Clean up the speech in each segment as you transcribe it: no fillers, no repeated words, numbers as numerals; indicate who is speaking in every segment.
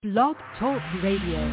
Speaker 1: Blog Talk Radio.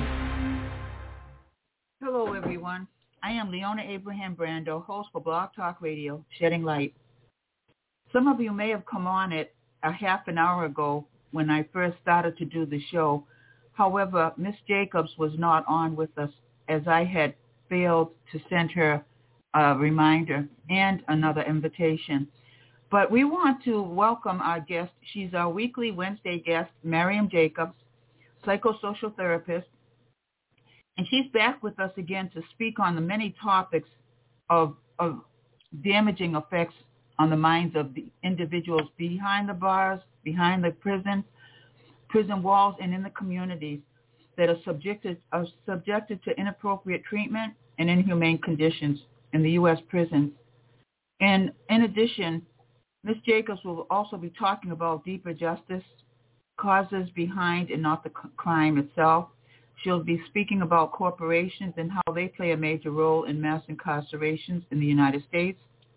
Speaker 2: Hello, everyone. I am Leona Abraham Brando, host for Blog Talk Radio, Shedding Light. Some of you may have come on it a half an hour ago when I first started to do the show. However, Miss Jacobs was not on with us as I had failed to send her a reminder and another invitation. But we want to welcome our guest. She's our weekly Wednesday guest, Miriam Jacobs, psychosocial therapist. And she's back with us again to speak on the many topics of damaging effects on the minds of the individuals behind the bars, behind the prison walls, and in the communities that are subjected to inappropriate treatment and inhumane conditions in the U.S. prisons. And in addition, Ms. Jacobs will also be talking about deeper justice, causes behind and not the crime itself. She'll be speaking about corporations and how they play a major role in mass incarcerations in the United States.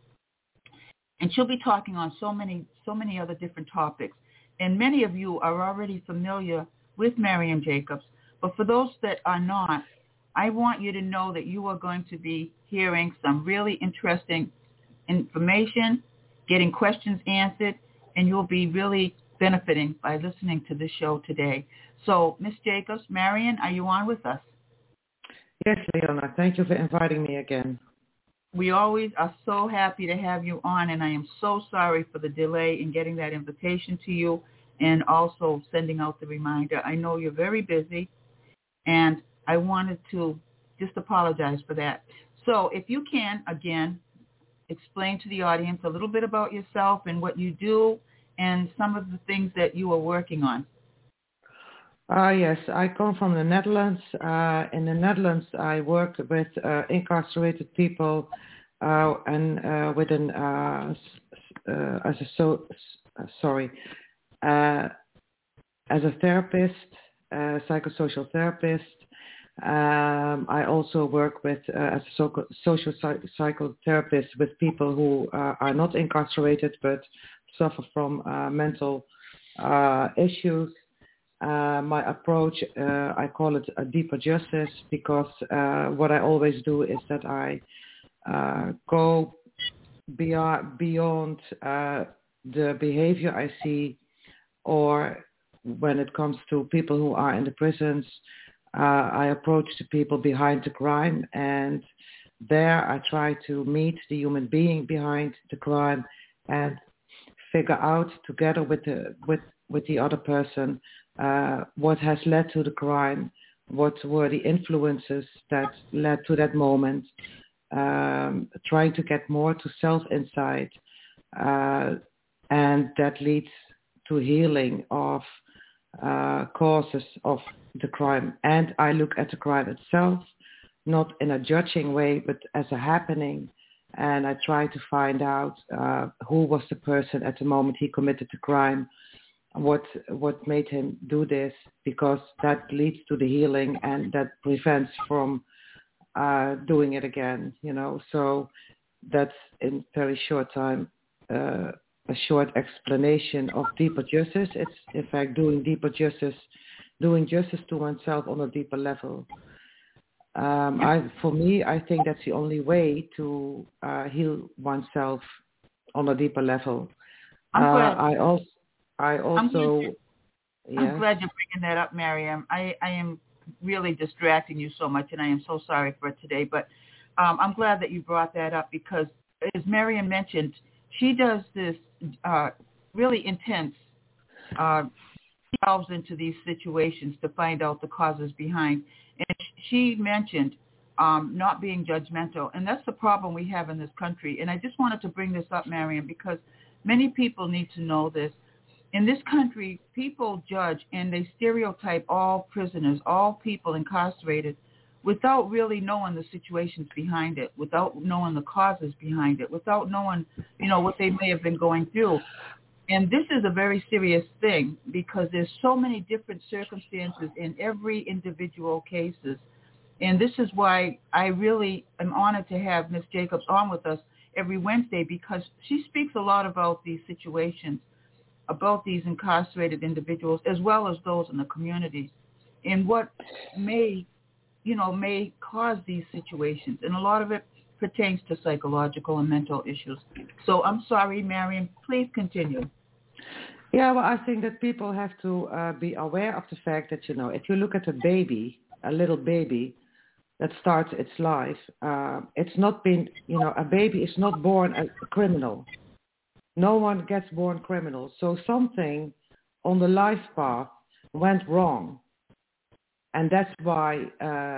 Speaker 2: And she'll be talking on so many other different topics. And many of you are already familiar with Miriam Jacobs. But for those that are not, I want you to know that you are going to be hearing some really interesting information, getting questions answered, and you'll be really benefiting by listening to this show today. So, Ms. Jacobs, Marion, are you on with us?
Speaker 3: Yes, Leona. Thank you for inviting me again.
Speaker 2: We always are so happy to have you on, and I am so sorry for the delay in getting that invitation to you and also sending out the reminder. I know you're very busy, and I wanted to just apologize for that. So if you can, again, explain to the audience a little bit about yourself and what you do and some of the things that you are working on.
Speaker 3: Yes, I come from the Netherlands. In the Netherlands, I work with incarcerated people and with an as a therapist, psychosocial therapist. I also work with as a social psychotherapist with people who are not incarcerated but suffer from mental issues. My approach, I call it a deeper justice because what I always do is that I go beyond the behavior I see, or when it comes to people who are in the prisons, I approach the people behind the crime, and there I try to meet the human being behind the crime and figure out together with the other person what has led to the crime, what were the influences that led to that moment, trying to get more to self-insight, and that leads to healing of causes of the crime. And I look at the crime itself, not in a judging way, but as a happening. And I try to find out who was the person at the moment he committed the crime, what made him do this, because that leads to the healing and that prevents from doing it again, So that's in very short time a short explanation of deeper justice. It's in fact doing justice to oneself on a deeper level. For me, I think that's the only way to heal oneself on a deeper level. I'm glad you're bringing that up, Miriam. I am really distracting you so much, and I am so sorry for it today. But I'm glad that you brought that up because, as Miriam mentioned, she does this really intense delves into these situations to find out the causes behind. And she mentioned not being judgmental, and that's the problem we have in this country. And I just wanted to bring this up, Miriam, because many people need to know this. In this country, people judge and they stereotype all prisoners, all people incarcerated, without really knowing the situations behind it, without knowing the causes behind it, without knowing, what they may have been going through. And this is a very serious thing because there's so many different circumstances in every individual cases. And this is why I really am honored to have Ms. Jacobs on with us every Wednesday, because she speaks a lot about these situations, about these incarcerated individuals, as well as those in the communities.
Speaker 2: and what may cause these situations. And a lot of it pertains to psychological and mental issues. So I'm sorry, Mariam, please continue.
Speaker 3: Yeah, well, I think that people have to be aware of the fact that, if you look at a little baby that starts its life, it's not been, a baby is not born a criminal. No one gets born criminal. So something on the life path went wrong. And that's why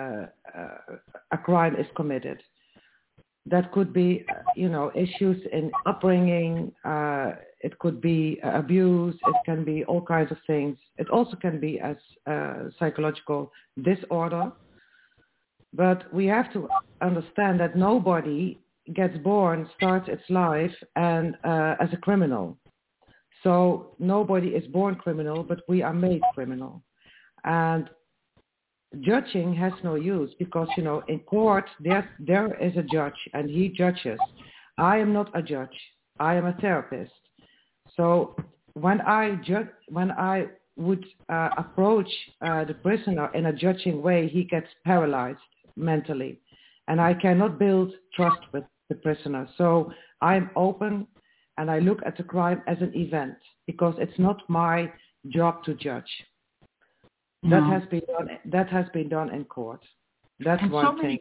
Speaker 3: a crime is committed. That could be, issues in upbringing. It could be abuse. It can be all kinds of things. It also can be as psychological disorder. But we have to understand that nobody gets born, starts its life, and as a criminal. So nobody is born criminal, but we are made criminal. And judging has no use because, in court, there is a judge and he judges. I am not a judge. I am a therapist. So when I would approach the prisoner in a judging way, he gets paralyzed mentally. And I cannot build trust with the prisoner. So I'm open and I look at the crime as an event because it's not my job to judge. No. That has been done in court. That's and one thing.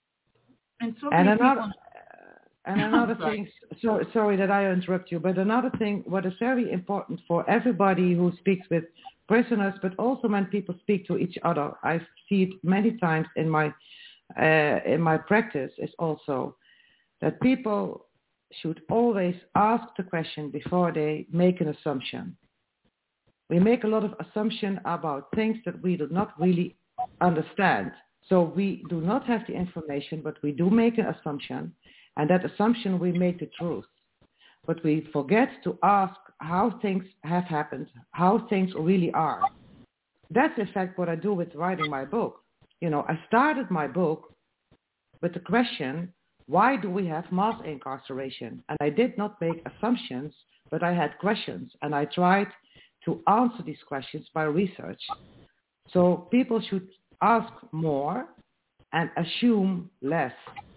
Speaker 3: Another thing. Sorry that I interrupt you, but another thing, what is very important for everybody who speaks with prisoners, but also when people speak to each other, I see it many times in my practice, is also that people should always ask the question before they make an assumption. We make a lot of assumptions about things that we do not really understand. So we do not have the information, but we do make an assumption. And that assumption, we make the truth. But we forget to ask how things have happened, how things really are. That's in fact what I do with writing my book. I started my book with the question, why do we have mass incarceration? And I did not make assumptions, but I had questions. And I tried to answer these questions by research. So people should ask more and assume less.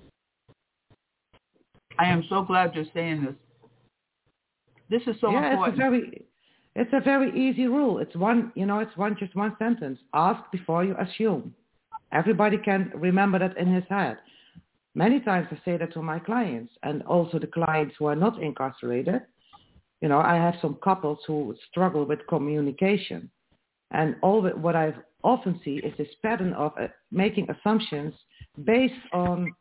Speaker 2: I am so glad you're saying this. This is so important.
Speaker 3: It's a very easy rule. It's just one sentence. Ask before you assume. Everybody can remember that in his head. Many times I say that to my clients and also the clients who are not incarcerated. I have some couples who struggle with communication. And what I often see is this pattern of making assumptions based on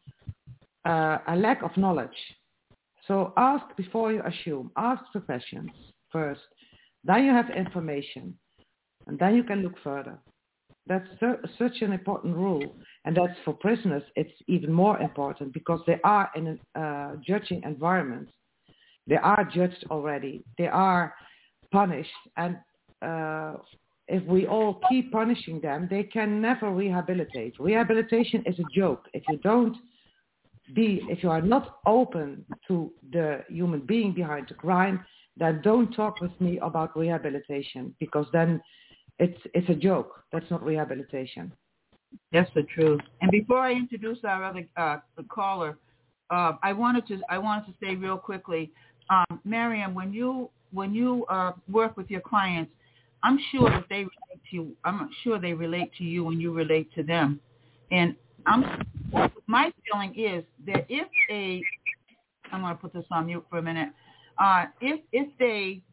Speaker 3: a lack of knowledge. So ask before you assume. Ask the questions first. Then you have information. And then you can look further. That's such an important rule. And that's for prisoners, it's even more important because they are in a judging environment. They are judged already. They are punished. And if we all keep punishing them, they can never rehabilitate. Rehabilitation is a joke. If you are not open to the human being behind the crime, then don't talk with me about rehabilitation because then it's a joke. That's not rehabilitation.
Speaker 2: That's the truth. And before I introduce our other caller, I wanted to say real quickly, Mariam, when you work with your clients, I'm sure that they relate to you. I'm sure they relate to you and you relate to them. And my feeling is that I'm going to put this on mute for a minute. If they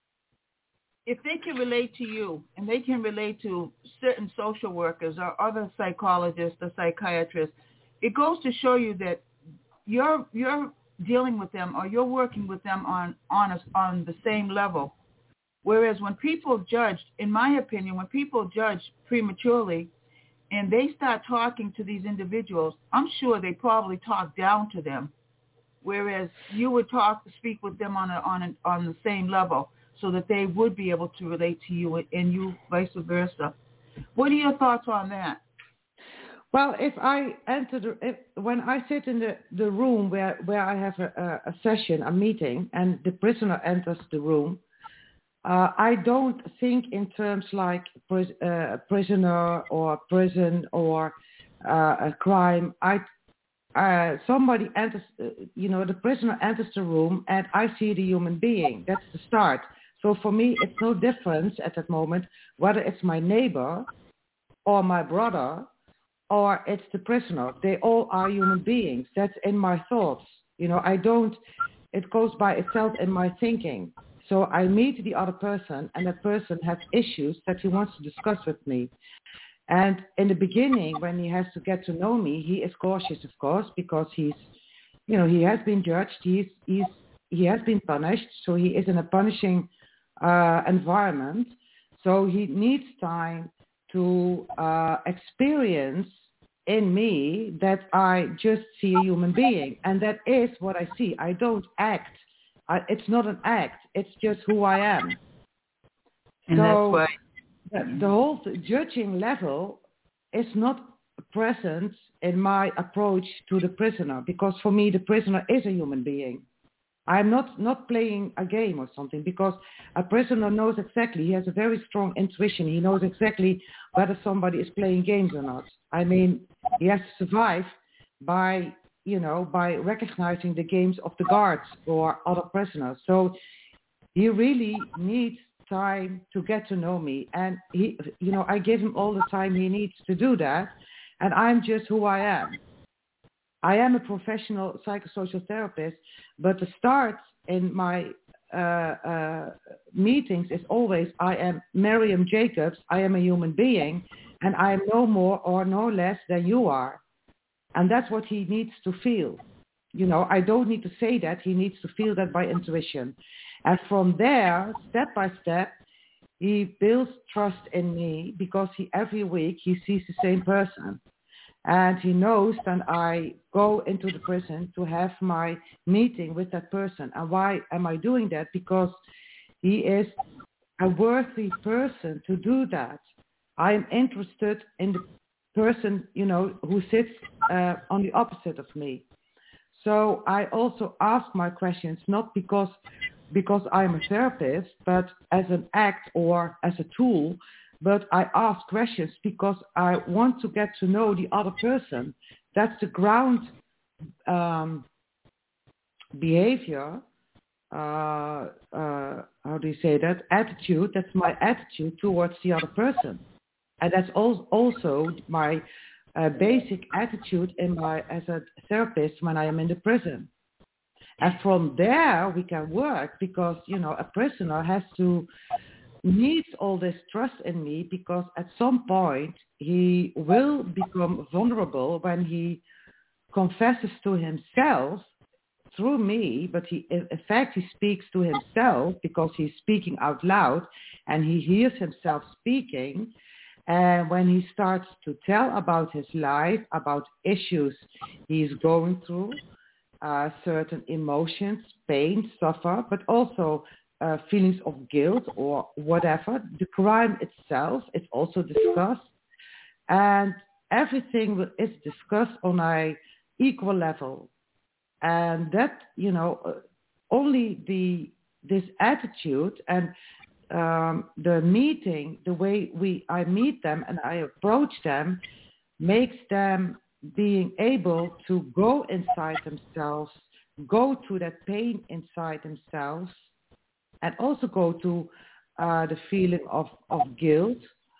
Speaker 2: can relate to you and they can relate to certain social workers or other psychologists or psychiatrists, it goes to show you that you're dealing with them or you're working with them on the same level. Whereas when people judge, in my opinion, when people judge prematurely and they start talking to these individuals, I'm sure they probably talk down to them. Whereas you would speak with them on the same level so that they would be able to relate to you and you vice versa. What are your thoughts on that?
Speaker 3: Well, if I when I sit in the room where I have a session, a meeting, and the prisoner enters the room, I don't think in terms like prisoner or prison or a crime. Somebody enters, the prisoner enters the room and I see the human being. That's the start. So for me, it's no difference at that moment whether it's my neighbor or my brother or it's the prisoner. They all are human beings. That's in my thoughts. It goes by itself in my thinking. So I meet the other person and that person has issues that he wants to discuss with me. And in the beginning, when he has to get to know me, he is cautious, of course, because he has been judged. He has been punished. So he is in a punishing environment. So he needs time to experience in me that I just see a human being. And that is what I see. I don't act. It's not an act. It's just who I am.
Speaker 2: And
Speaker 3: so
Speaker 2: that's why
Speaker 3: the whole judging level is not present in my approach to the prisoner, because for me the prisoner is a human being. I'm not playing a game or something, because a prisoner knows exactly. He has a very strong intuition. He knows exactly whether somebody is playing games or not. I mean, he has to survive by recognizing the games of the guards or other prisoners. So he really needs time to get to know me. And I give him all the time he needs to do that. And I'm just who I am. I am a professional psychosocial therapist, but the start in my meetings is always, I am Miriam Jacobs, I am a human being, and I am no more or no less than you are. And that's what he needs to feel. I don't need to say that. He needs to feel that by intuition. And from there, step by step, he builds trust in me, because every week he sees the same person. And he knows that I go into the prison to have my meeting with that person. And why am I doing that? Because he is a worthy person to do that. I am interested in the person, who sits on the opposite of me. So I also ask my questions, not because I'm a therapist, but as an act or as a tool. But I ask questions because I want to get to know the other person. That's the ground behavior. How do you say that? Attitude. That's my attitude towards the other person. And that's also my basic attitude as a therapist when I am in the prison. And from there we can work, because, a prisoner needs all this trust in me, because at some point he will become vulnerable when he confesses to himself through me, but in fact he speaks to himself because he's speaking out loud and he hears himself speaking. And when he starts to tell about his life, about issues he's going through, certain emotions, pain, suffer, but also feelings of guilt or whatever. The crime itself is also discussed, and everything is discussed on an equal level. And that, only this attitude and the meeting, the way I meet them and I approach them, makes them being able to go inside themselves, go to that pain inside themselves, and also go to the feeling of guilt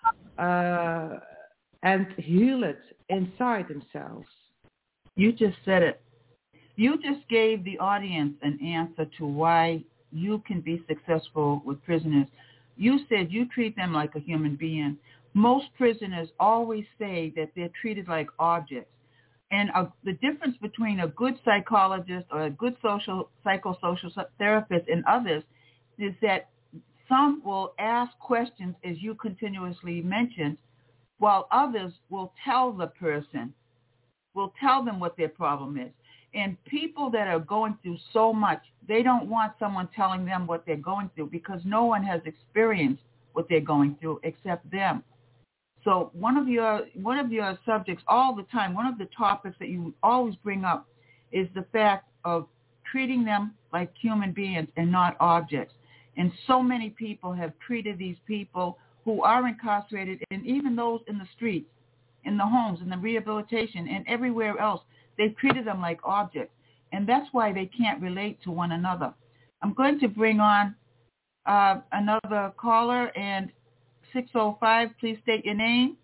Speaker 3: and heal it inside themselves.
Speaker 2: You just said it. You just gave the audience an answer to why you can be successful with prisoners. You said you treat them like a human being. Most prisoners always say that they're treated like objects. And the difference between a good psychologist or a good psychosocial therapist and others is that some will ask questions, as you continuously mentioned, while others will tell the person, will tell them what their problem is. And people that are going through so much, they don't want someone telling them what they're going through, because no one has experienced what they're going through except them. So one of your subjects all the time, one of the topics that you always bring up is the fact of treating them like human beings and not objects. And so many people have treated these people who are incarcerated, and even those in the streets, in the homes, in the rehabilitation, and everywhere else. They've treated them like objects. And that's why they can't relate to one another. I'm going to bring on another caller, and 605, please state your name.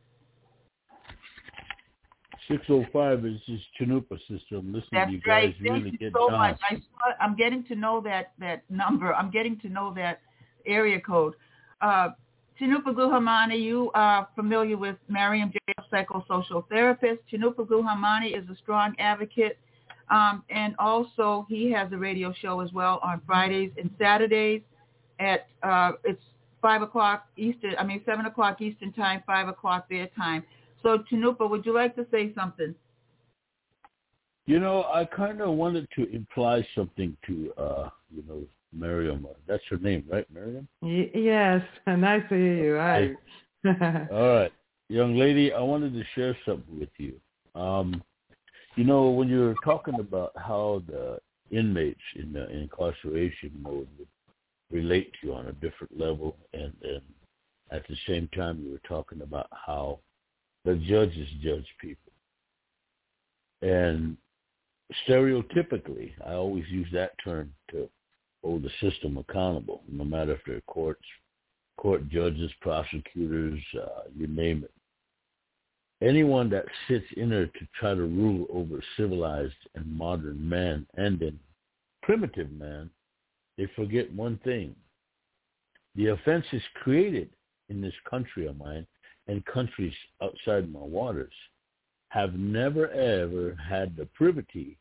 Speaker 4: 605 is just Chanupa, sister. I'm listening
Speaker 2: That's
Speaker 4: to you guys
Speaker 2: right.
Speaker 4: really
Speaker 2: Thank you
Speaker 4: get
Speaker 2: so
Speaker 4: down.
Speaker 2: much. I'm getting to know that number. I'm getting to know that area code. Chanupa Guhamani, you are familiar with Mariam J. psychosocial therapist. Chanupa Guhamani is a strong advocate, and also he has a radio show as well on Fridays and Saturdays at it's 7 o'clock Eastern time, 5 o'clock their time. So, Chanupa, would you like to say something?
Speaker 4: You know, I kind of wanted to imply something to, Miriam. That's her name, right, Miriam?
Speaker 3: Yes, nice to hear you. Hi.
Speaker 4: All right. Young lady, I wanted to share something with you. When you're talking about how the inmates in the incarceration mode would relate to you on a different level, and at the same time you were talking about how the judges judge people. And stereotypically, I always use that term to hold the system accountable, no matter if they're court judges, prosecutors, you name it. Anyone that sits in there to try to rule over civilized and modern man and then primitive man, they forget one thing. The offenses created in this country of mine and countries outside my waters have never, ever had the privity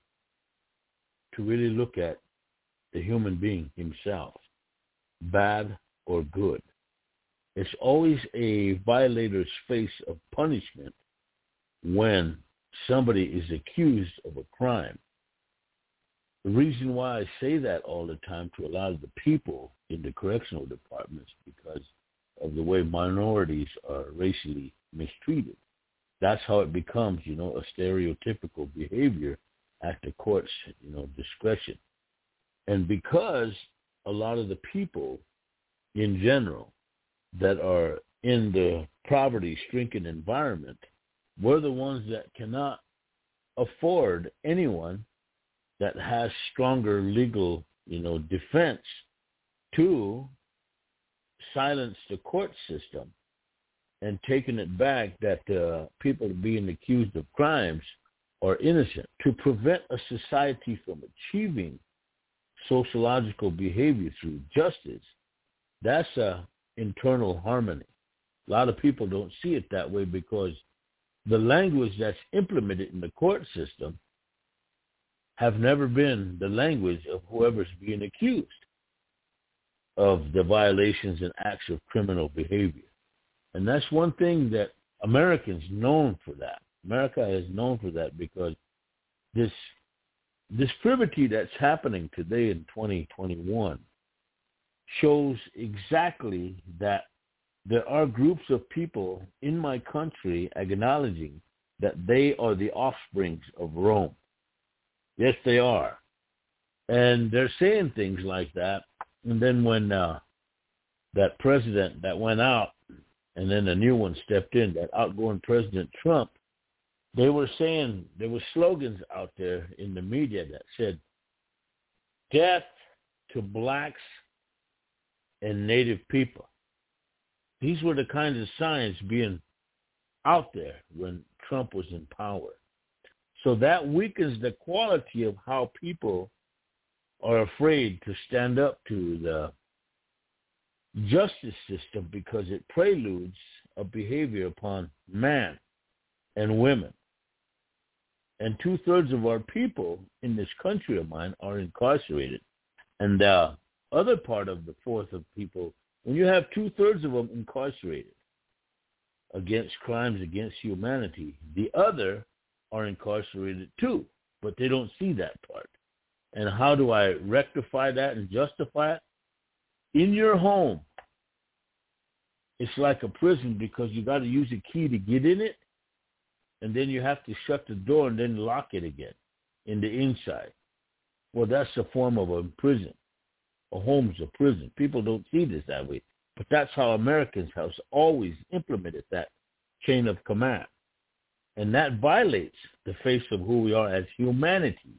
Speaker 4: to really look at the human being himself, bad or good. It's always a violator's face of punishment when somebody is accused of a crime. The reason why I say that all the time to a lot of the people in the correctional departments because of the way minorities are racially mistreated. That's how it becomes, a stereotypical behavior at the court's, discretion. And because a lot of the people in general that are in the poverty-stricken environment, we're the ones that cannot afford anyone that has stronger legal, defense to silence the court system and taking it back that people being accused of crimes are innocent, to prevent a society from achieving sociological behavior through justice. That's internal harmony. A lot of people don't see it that way because the language that's implemented in the court system have never been the language of whoever's being accused of the violations and acts of criminal behavior. And that's one thing that Americans known for that. America is known for that because this privity that's happening today in 2021 shows exactly that there are groups of people in my country acknowledging that they are the offsprings of Rome. Yes, they are. And they're saying things like that. And then when that president that went out and then a new one stepped in, that outgoing President Trump, they were saying, there were slogans out there in the media that said, death to blacks and Native people. These were the kinds of signs being out there when Trump was in power. So that weakens the quality of how people are afraid to stand up to the justice system because it preludes a behavior upon man and women. And 2/3 of our people in this country of mine are incarcerated. And the other part of the fourth of people, when you have 2/3 of them incarcerated against crimes against humanity, the other are incarcerated too, but they don't see that part. And how do I rectify that and justify it? In your home, it's like a prison because you got to use a key to get in it, and then you have to shut the door and then lock it again in the inside. Well, that's a form of a prison. a home's a prison. People don't see this that way. But that's how Americans have always implemented that chain of command. And that violates the face of who we are as humanity.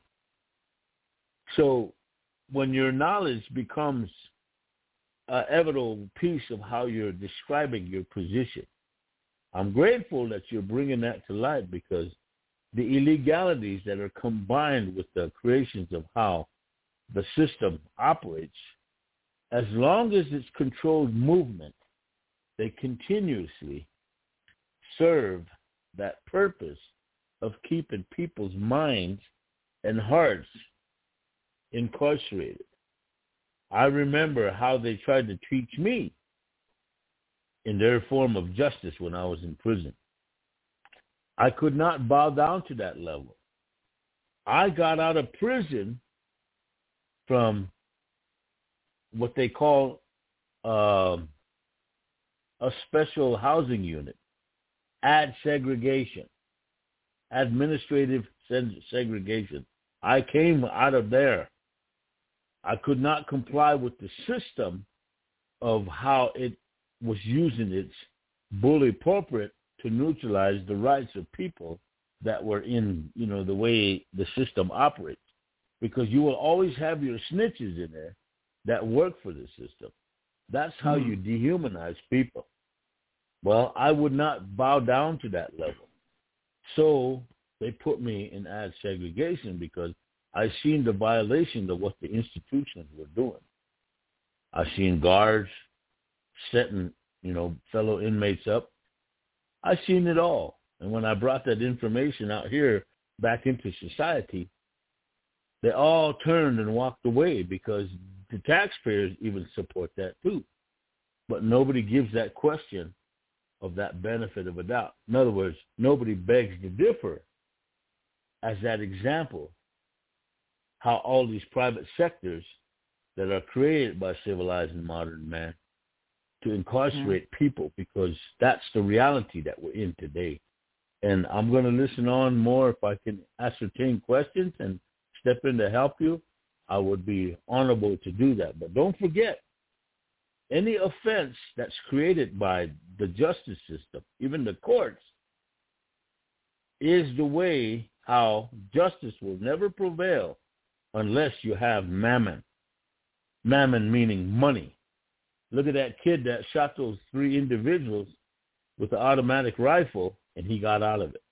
Speaker 4: So when your knowledge becomes an inevitable piece of how you're describing your position, I'm grateful that you're bringing that to light, because the illegalities that are combined with the creations of how the system operates, as long as it's controlled movement, they continuously serve that purpose of keeping people's minds and hearts incarcerated. I remember how they tried to teach me in their form of justice when I was in prison. I could not bow down to that level. I got out of prison from what they call a special housing unit, segregation, administrative segregation. I came out of there. I could not comply with the system of how it was using its bully pulpit to neutralize the rights of people that were in, the way the system operates. Because you will always have your snitches in there that work for the system. That's how you dehumanize people. Well, I would not bow down to that level. So they put me in segregation because I seen the violation of what the institutions were doing. I seen guards setting, fellow inmates up. I seen it all. And when I brought that information out here back into society, they all turned and walked away, because the taxpayers even support that too. But nobody gives that question of that benefit of a doubt. In other words, nobody begs to differ as that example, how all these private sectors that are created by civilized and modern man to incarcerate people, because that's the reality that we're in today. And I'm going to listen on more. If I can ascertain questions and step in to help you, I would be honorable to do that. But don't forget, any offense that's created by the justice system, even the courts, is the way how justice will never prevail unless you have mammon. Mammon meaning money. Look at that kid that shot those 3 individuals with an automatic rifle, and he got out of it.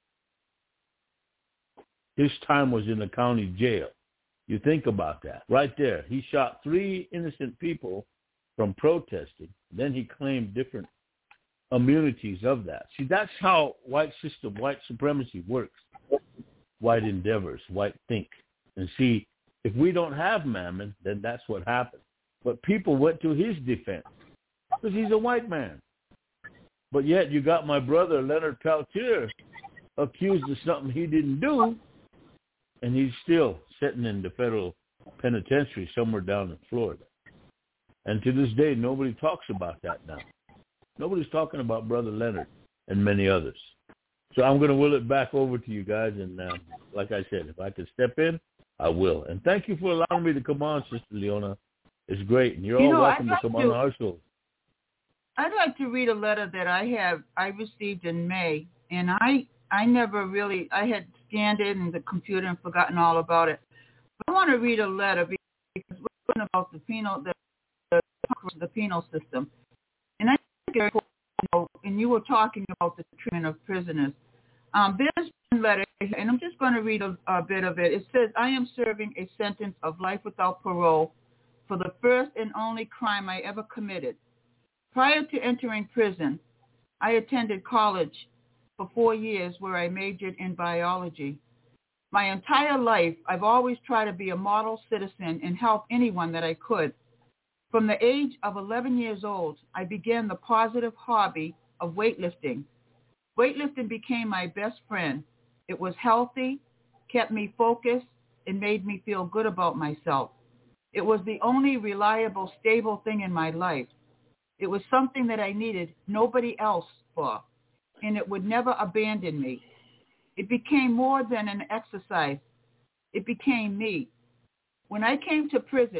Speaker 4: His time was in the county jail. You think about that. Right there. He shot 3 innocent people from protesting. Then he claimed different immunities of that. See, that's how white system, white supremacy works. White endeavors, white think. And see, if we don't have mammon, then that's what happens. But people went to his defense because he's a white man. But yet you got my brother Leonard Peltier accused of something he didn't do, and he's still sitting in the federal penitentiary somewhere down in Florida. And to this day, nobody talks about that now. Nobody's talking about Brother Leonard and many others. So I'm going to will it back over to you guys. And like I said, if I could step in, I will. And thank you for allowing me to come on, Sister Leona. It's great. And you're all welcome to come on our show.
Speaker 2: I'd like to read a letter that I received in May. And I never really, I had scanned it in the computer and forgotten all about it. But I want to read a letter because we're talking about the penal system. And I think, and you were talking about the treatment of prisoners. There's one letter, and I'm just going to read a bit of it. It says, I am serving a sentence of life without parole for the first and only crime I ever committed. Prior to entering prison, I attended college for 4 years where I majored in biology. My entire life, I've always tried to be a model citizen and help anyone that I could. From the age of 11 years old, I began the positive hobby of weightlifting. Weightlifting became my best friend. It was healthy, kept me focused, and made me feel good about myself. It was the only reliable, stable thing in my life. It was something that I needed nobody else for, and it would never abandon me. It became more than an exercise. It became me. When I came to prison,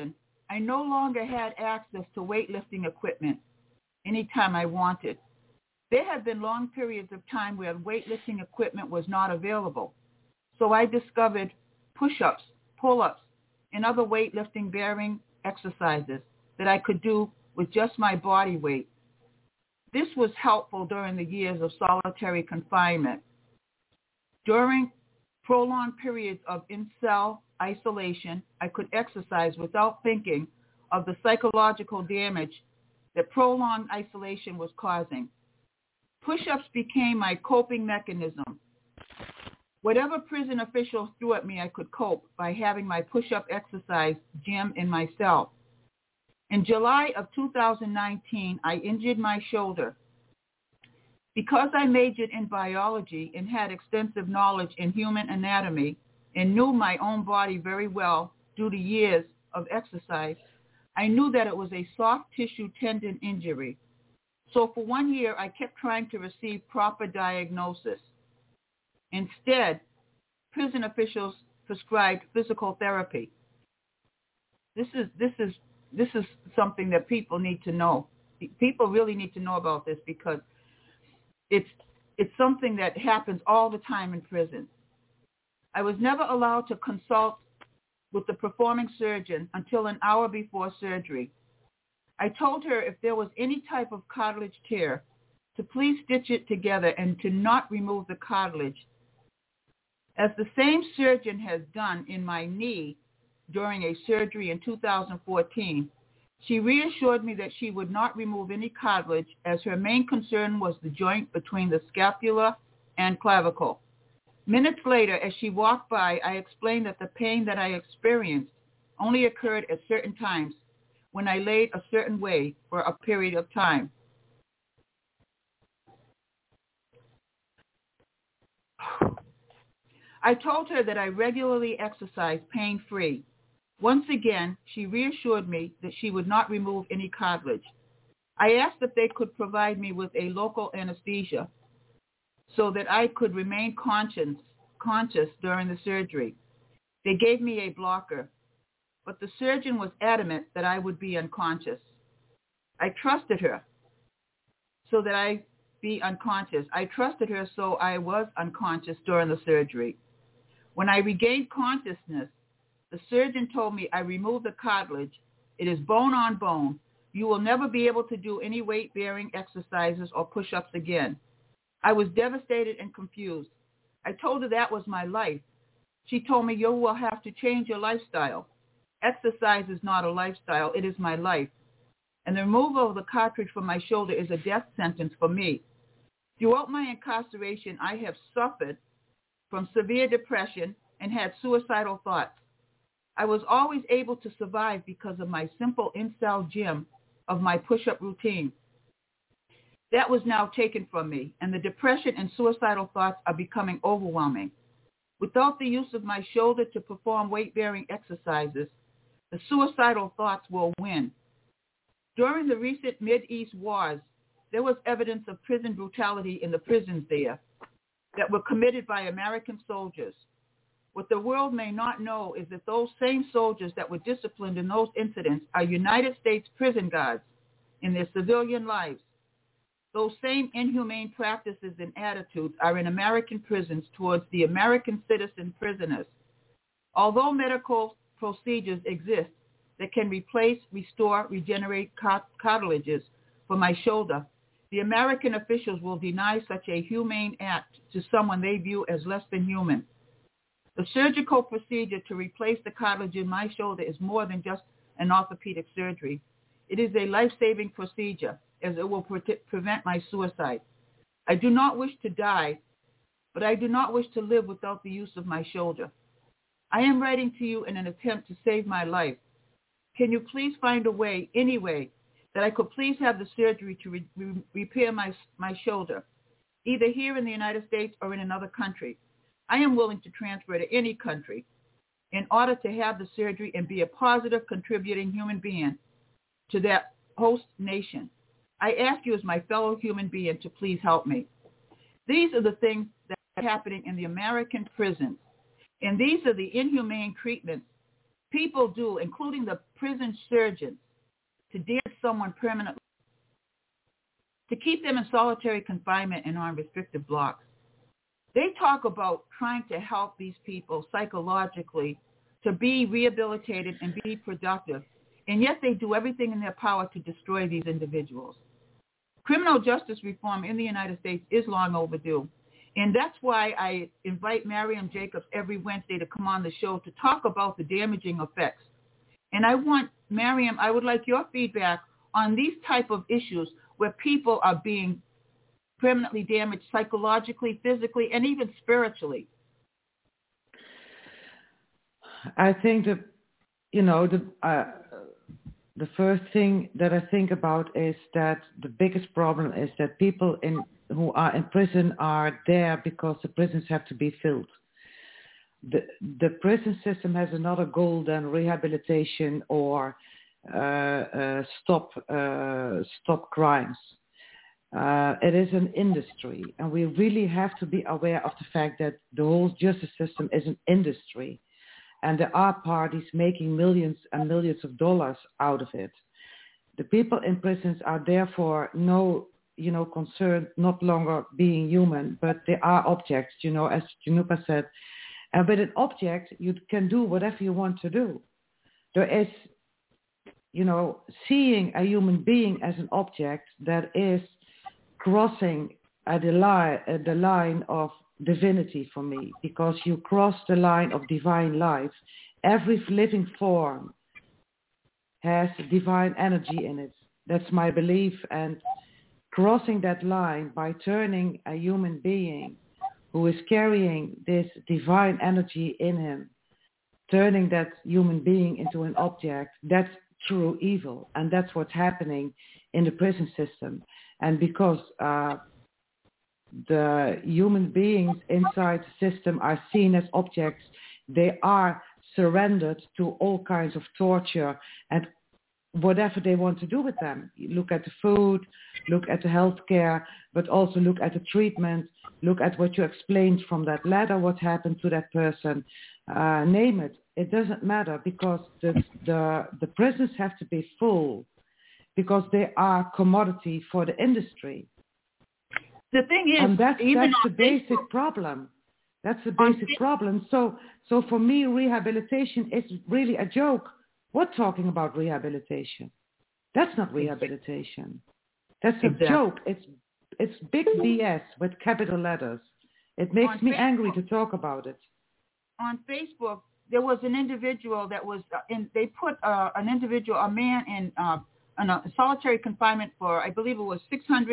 Speaker 2: I no longer had access to weightlifting equipment anytime I wanted. There had been long periods of time where weightlifting equipment was not available. So I discovered push-ups, pull-ups, and other weightlifting bearing exercises that I could do with just my body weight. This was helpful during the years of solitary confinement. During prolonged periods of in-cell isolation, I could exercise without thinking of the psychological damage that prolonged isolation was causing. Push-ups became my coping mechanism. Whatever prison officials threw at me, I could cope by having my push-up exercise gym in my cell. In July of 2019, I injured my shoulder. Because I majored in biology and had extensive knowledge in human anatomy and knew my own body very well due to years of exercise, I knew that it was a soft tissue tendon injury. So for 1 year, I kept trying to receive proper diagnosis. Instead, prison officials prescribed physical therapy. This is something that people need to know. People really need to know about this because it's something that happens all the time in prison. I was never allowed to consult with the performing surgeon until an hour before surgery. I told her if there was any type of cartilage tear, to please stitch it together and to not remove the cartilage. As the same surgeon has done in my knee during a surgery in 2014, she reassured me that she would not remove any cartilage as her main concern was the joint between the scapula and clavicle. Minutes later, as she walked by, I explained that the pain that I experienced only occurred at certain times when I laid a certain way for a period of time. I told her that I regularly exercised pain-free. Once again, she reassured me that she would not remove any cartilage. I asked if they could provide me with a local anesthesia so that I could remain conscious during the surgery. They gave me a blocker, but the surgeon was adamant that I would be unconscious. I trusted her so that I be unconscious. I trusted her so I was unconscious during the surgery. When I regained consciousness, the surgeon told me I removed the cartilage. It is bone on bone. You will never be able to do any weight-bearing exercises or push-ups again. I was devastated and confused. I told her that was my life. She told me, you will have to change your lifestyle. Exercise is not a lifestyle. It is my life. And the removal of the cartilage from my shoulder is a death sentence for me. Throughout my incarceration, I have suffered from severe depression and had suicidal thoughts. I was always able to survive because of my simple in-cell gym of my push-up routine. That was now taken from me, and the depression and suicidal thoughts are becoming overwhelming. Without the use of my shoulder to perform weight-bearing exercises, the suicidal thoughts will win. During the recent Mideast wars, there was evidence of prison brutality in the prisons there that were committed by American soldiers. What the world may not know is that those same soldiers that were disciplined in those incidents are United States prison guards in their civilian lives. Those same inhumane practices and attitudes are in American prisons towards the American citizen prisoners. Although medical procedures exist that can replace, restore, regenerate cartilages for my shoulder, the American officials will deny such a humane act to someone they view as less than human. The surgical procedure to replace the cartilage in my shoulder is more than just an orthopedic surgery. It is a life-saving procedure, as it will prevent my suicide. I do not wish to die, but I do not wish to live without the use of my shoulder. I am writing to you in an attempt to save my life. Can you please find a way, any way, that I could please have the surgery to repair my shoulder, either here in the United States or in another country? I am willing to transfer to any country in order to have the surgery and be a positive, contributing human being to that host nation. I ask you as my fellow human being to please help me. These are the things that are happening in the American prisons, and these are the inhumane treatments people do, including the prison surgeons, to deal with someone permanently, to keep them in solitary confinement and on restrictive blocks. They talk about trying to help these people psychologically to be rehabilitated and be productive, and yet they do everything in their power to destroy these individuals. Criminal justice reform in the United States is long overdue, and that's why I invite Miriam Jacobs every Wednesday to come on the show to talk about the damaging effects. And I want, Miriam, I would like your feedback on these type of issues where people are being permanently damaged psychologically, physically, and even spiritually.
Speaker 3: I think that, the first thing that I think about is that the biggest problem is that people who are in prison are there because the prisons have to be filled. The prison system has another goal than rehabilitation or stop crimes. It is an industry, and we really have to be aware of the fact that the whole justice system is an industry, and there are parties making millions and millions of dollars out of it. The people in prisons are therefore concerned, not longer being human, but they are objects, as Janupa said. And with an object, you can do whatever you want to do. There is, seeing a human being as an object that is crossing the line of divinity for me, because you cross the line of divine life. Every living form has divine energy in it. That's my belief. And crossing that line by turning a human being who is carrying this divine energy in him, turning that human being into an object, that's true evil. And that's what's happening in the prison system. And because the human beings inside the system are seen as objects, they are surrendered to all kinds of torture and whatever they want to do with them. Look at the food, look at the health care, but also look at the treatment, look at what you explained from that letter, what happened to that person, name it. It doesn't matter, because the prisons have to be full, because they are commodity for the industry.
Speaker 2: The thing is,
Speaker 3: and that's the basic problem. That's the basic problem. So for me, rehabilitation is really a joke. We're talking about rehabilitation. That's not rehabilitation. That's a joke. It's big BS with capital letters. It makes me angry to talk about it.
Speaker 2: On Facebook, there was an individual that was they put a man in a solitary confinement for, I believe it was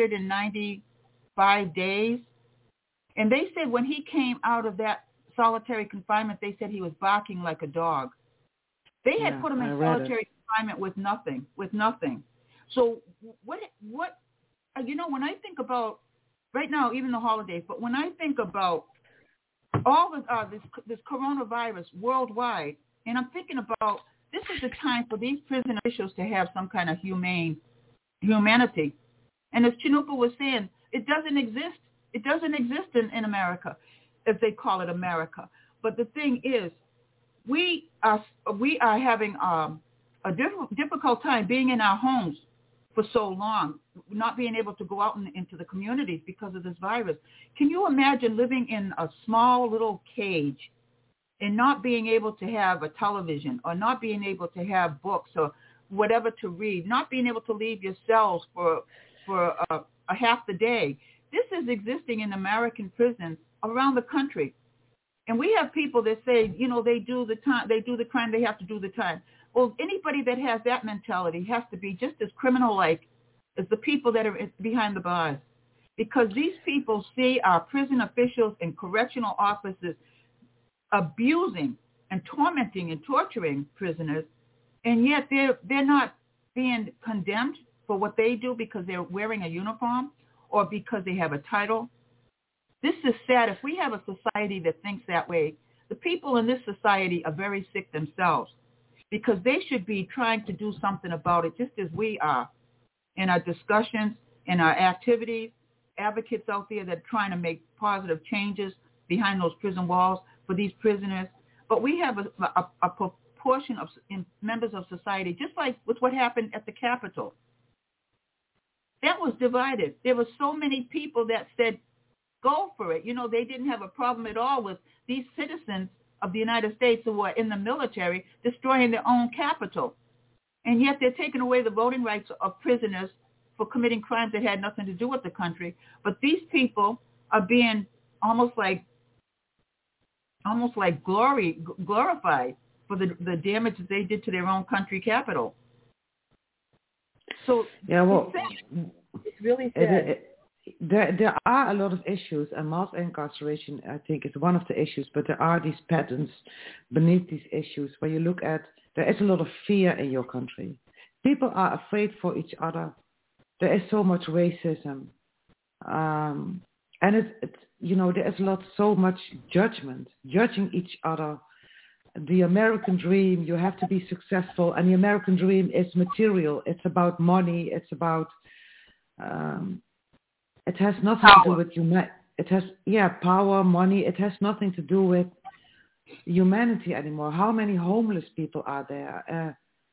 Speaker 2: 695 days. And they said when he came out of that solitary confinement, they said he was barking like a dog. They had put him in solitary confinement with nothing. So what when I think about, right now, even the holidays, but when I think about all this coronavirus worldwide, and I'm thinking about, this is the time for these prison officials to have some kind of humanity. And as Janupa was saying, it doesn't exist. It doesn't exist in America, if they call it America. But the thing is, we are having a difficult time being in our homes for so long, not being able to go out into the communities because of this virus. Can you imagine living in a small little cage and not being able to have a television, or not being able to have books or whatever to read, not being able to leave your cells for a half the day? This is existing in American prisons around the country. And we have people that say, they do the crime, they have to do the time. Well, anybody that has that mentality has to be just as criminal-like as the people that are behind the bars. Because these people see our prison officials and correctional officers abusing and tormenting and torturing prisoners, and yet they're not being condemned for what they do because they're wearing a uniform or because they have a title. This is sad. If we have a society that thinks that way, the people in this society are very sick themselves, because they should be trying to do something about it, just as we are in our discussions, in our activities, advocates out there that are trying to make positive changes behind those prison walls for these prisoners. But we have a portion of members of society, just like with what happened at the Capitol. That was divided. There were so many people that said, go for it. They didn't have a problem at all with these citizens of the United States who were in the military destroying their own capital. And yet they're taking away the voting rights of prisoners for committing crimes that had nothing to do with the country. But these people are being almost like glorified for the damage that they did to their own country capital. So
Speaker 3: yeah, well,
Speaker 2: it's really sad.
Speaker 3: There are a lot of issues, and mass incarceration, I think, is one of the issues, but there are these patterns beneath these issues where you look at, there is a lot of fear in your country. People are afraid for each other. There is so much racism. And there is so much judging each other. The American dream, you have to be successful, and the American dream is material. It's about money. It's about... it has nothing to do with power, money. It has nothing to do with humanity anymore. How many homeless people are there?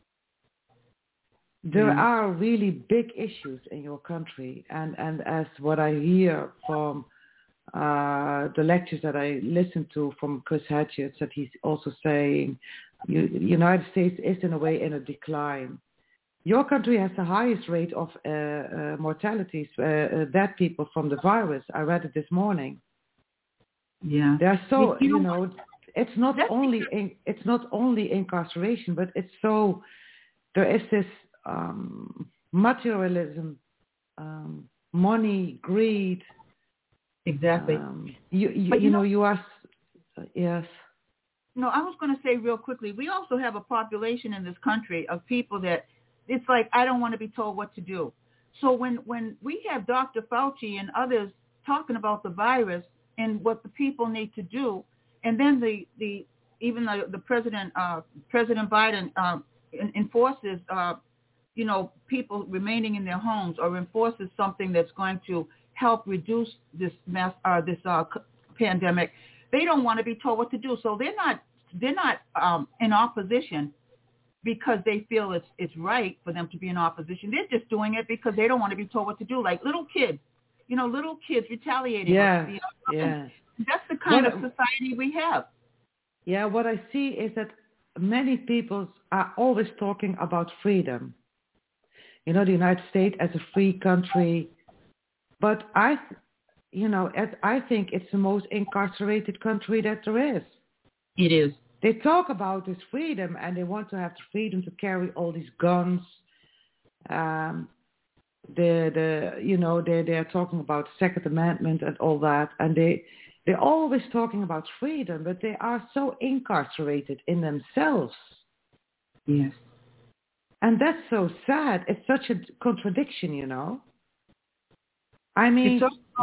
Speaker 3: There are really big issues in your country, and as what I hear from the lectures that I listened to from Chris Hedges, that he's also saying the United States is in a way in a decline. Your country has the highest rate of mortalities, dead people from the virus. I read it this morning.
Speaker 2: Yeah.
Speaker 3: There are so, it's not only incarceration, but it's so, there is this materialism, money, greed.
Speaker 2: Exactly.
Speaker 3: You are, yes.
Speaker 2: No, I was going to say real quickly, we also have a population in this country of people that it's like, I don't want to be told what to do. So when we have Dr. Fauci and others talking about the virus and what the people need to do, and then even the President Biden enforces people remaining in their homes, or enforces something that's going to help reduce this pandemic, they don't want to be told what to do. So they're not in opposition because they feel it's right for them to be in opposition. They're just doing it because they don't want to be told what to do. Like little kids retaliating.
Speaker 3: Yeah.
Speaker 2: That's the kind of society we have.
Speaker 3: Yeah, what I see is that many people are always talking about freedom. The United States as a free country, but I think it's the most incarcerated country that there is.
Speaker 2: It is.
Speaker 3: They talk about this freedom, and they want to have the freedom to carry all these guns. They're talking about Second Amendment and all that, and they're always talking about freedom, but they are so incarcerated in themselves.
Speaker 2: Yes.
Speaker 3: And that's so sad. It's such a contradiction, I mean,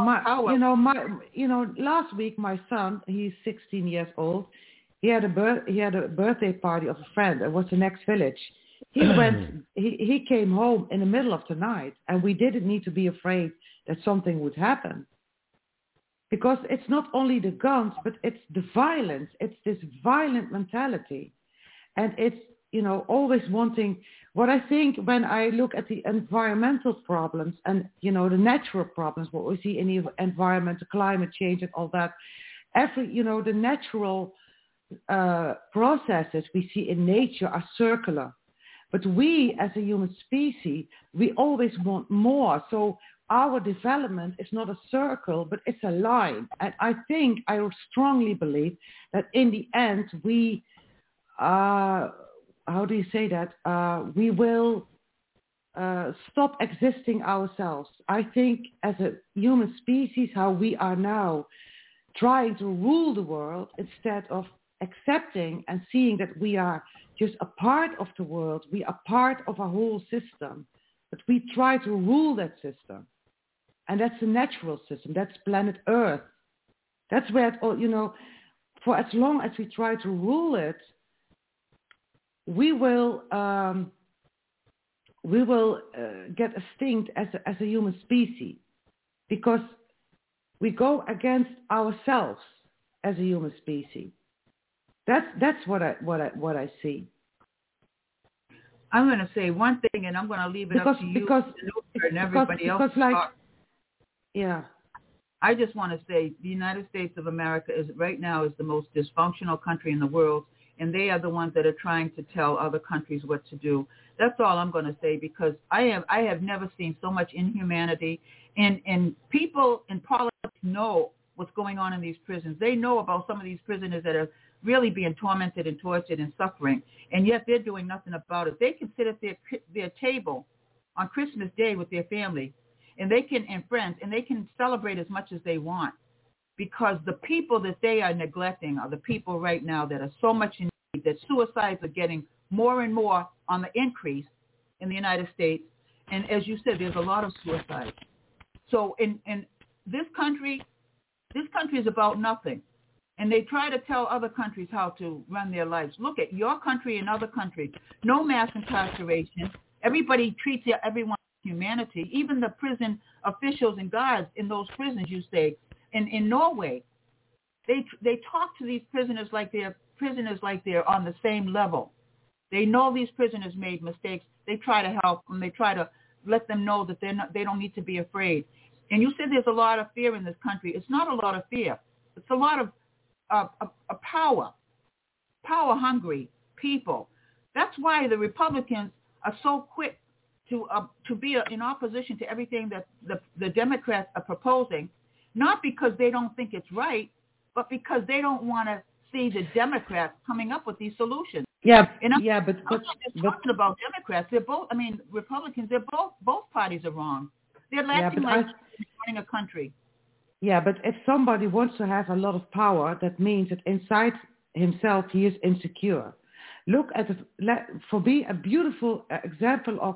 Speaker 3: last week my son, he's 16 years old. He had a birthday party of a friend. It was the next village. He came home in the middle of the night, and we didn't need to be afraid that something would happen. Because it's not only the guns, but it's the violence. It's this violent mentality. And it's, always wanting, what I think when I look at the environmental problems and, the natural problems, what we see in the environment, the climate change and all that, the natural processes we see in nature are circular. But we, as a human species, we always want more. So our development is not a circle, but it's a line. And I strongly believe that in the end, we, we will stop existing ourselves. I think as a human species, how we are now trying to rule the world instead of accepting and seeing that we are just a part of the world. We are part of a whole system, but we try to rule that system. And that's a natural system. That's planet Earth. That's where it all, for as long as we try to rule it, we will get extinct as a human species, because we go against ourselves as a human species. That's what I see.
Speaker 2: I'm going to say one thing, and I'm going to leave it up to you and everybody else.
Speaker 3: Yeah.
Speaker 2: I just want to say the United States of America right now is the most dysfunctional country in the world, and they are the ones that are trying to tell other countries what to do. That's all I'm going to say, because I have never seen so much inhumanity, and people in politics know what's going on in these prisons. They know about some of these prisoners that are really being tormented and tortured and suffering, and yet they're doing nothing about it. They can sit at their table on Christmas Day with their family, and friends, and they can celebrate as much as they want, because the people that they are neglecting are the people right now that are so much in need, that suicides are getting more and more on the increase in the United States. And as you said, there's a lot of suicides. So in this country is about nothing. And they try to tell other countries how to run their lives. Look at your country and other countries. No mass incarceration. Everybody treats everyone with humanity. Even the prison officials and guards in those prisons, you say, in Norway, they talk to these prisoners like they're on the same level. They know these prisoners made mistakes. They try to help them. They try to let them know that they don't need to be afraid. And you said there's a lot of fear in this country. It's not a lot of fear. It's a lot of power-hungry people. That's why the Republicans are so quick to be in opposition to everything that the Democrats are proposing, not because they don't think it's right, but because they don't want to see the Democrats coming up with these solutions.
Speaker 3: But
Speaker 2: I'm not talking about Democrats. They're both. I mean, Republicans. They're both parties are wrong. They're acting like running a country.
Speaker 3: Yeah, but if somebody wants to have a lot of power, that means that inside himself he is insecure. Look at for me, a beautiful example of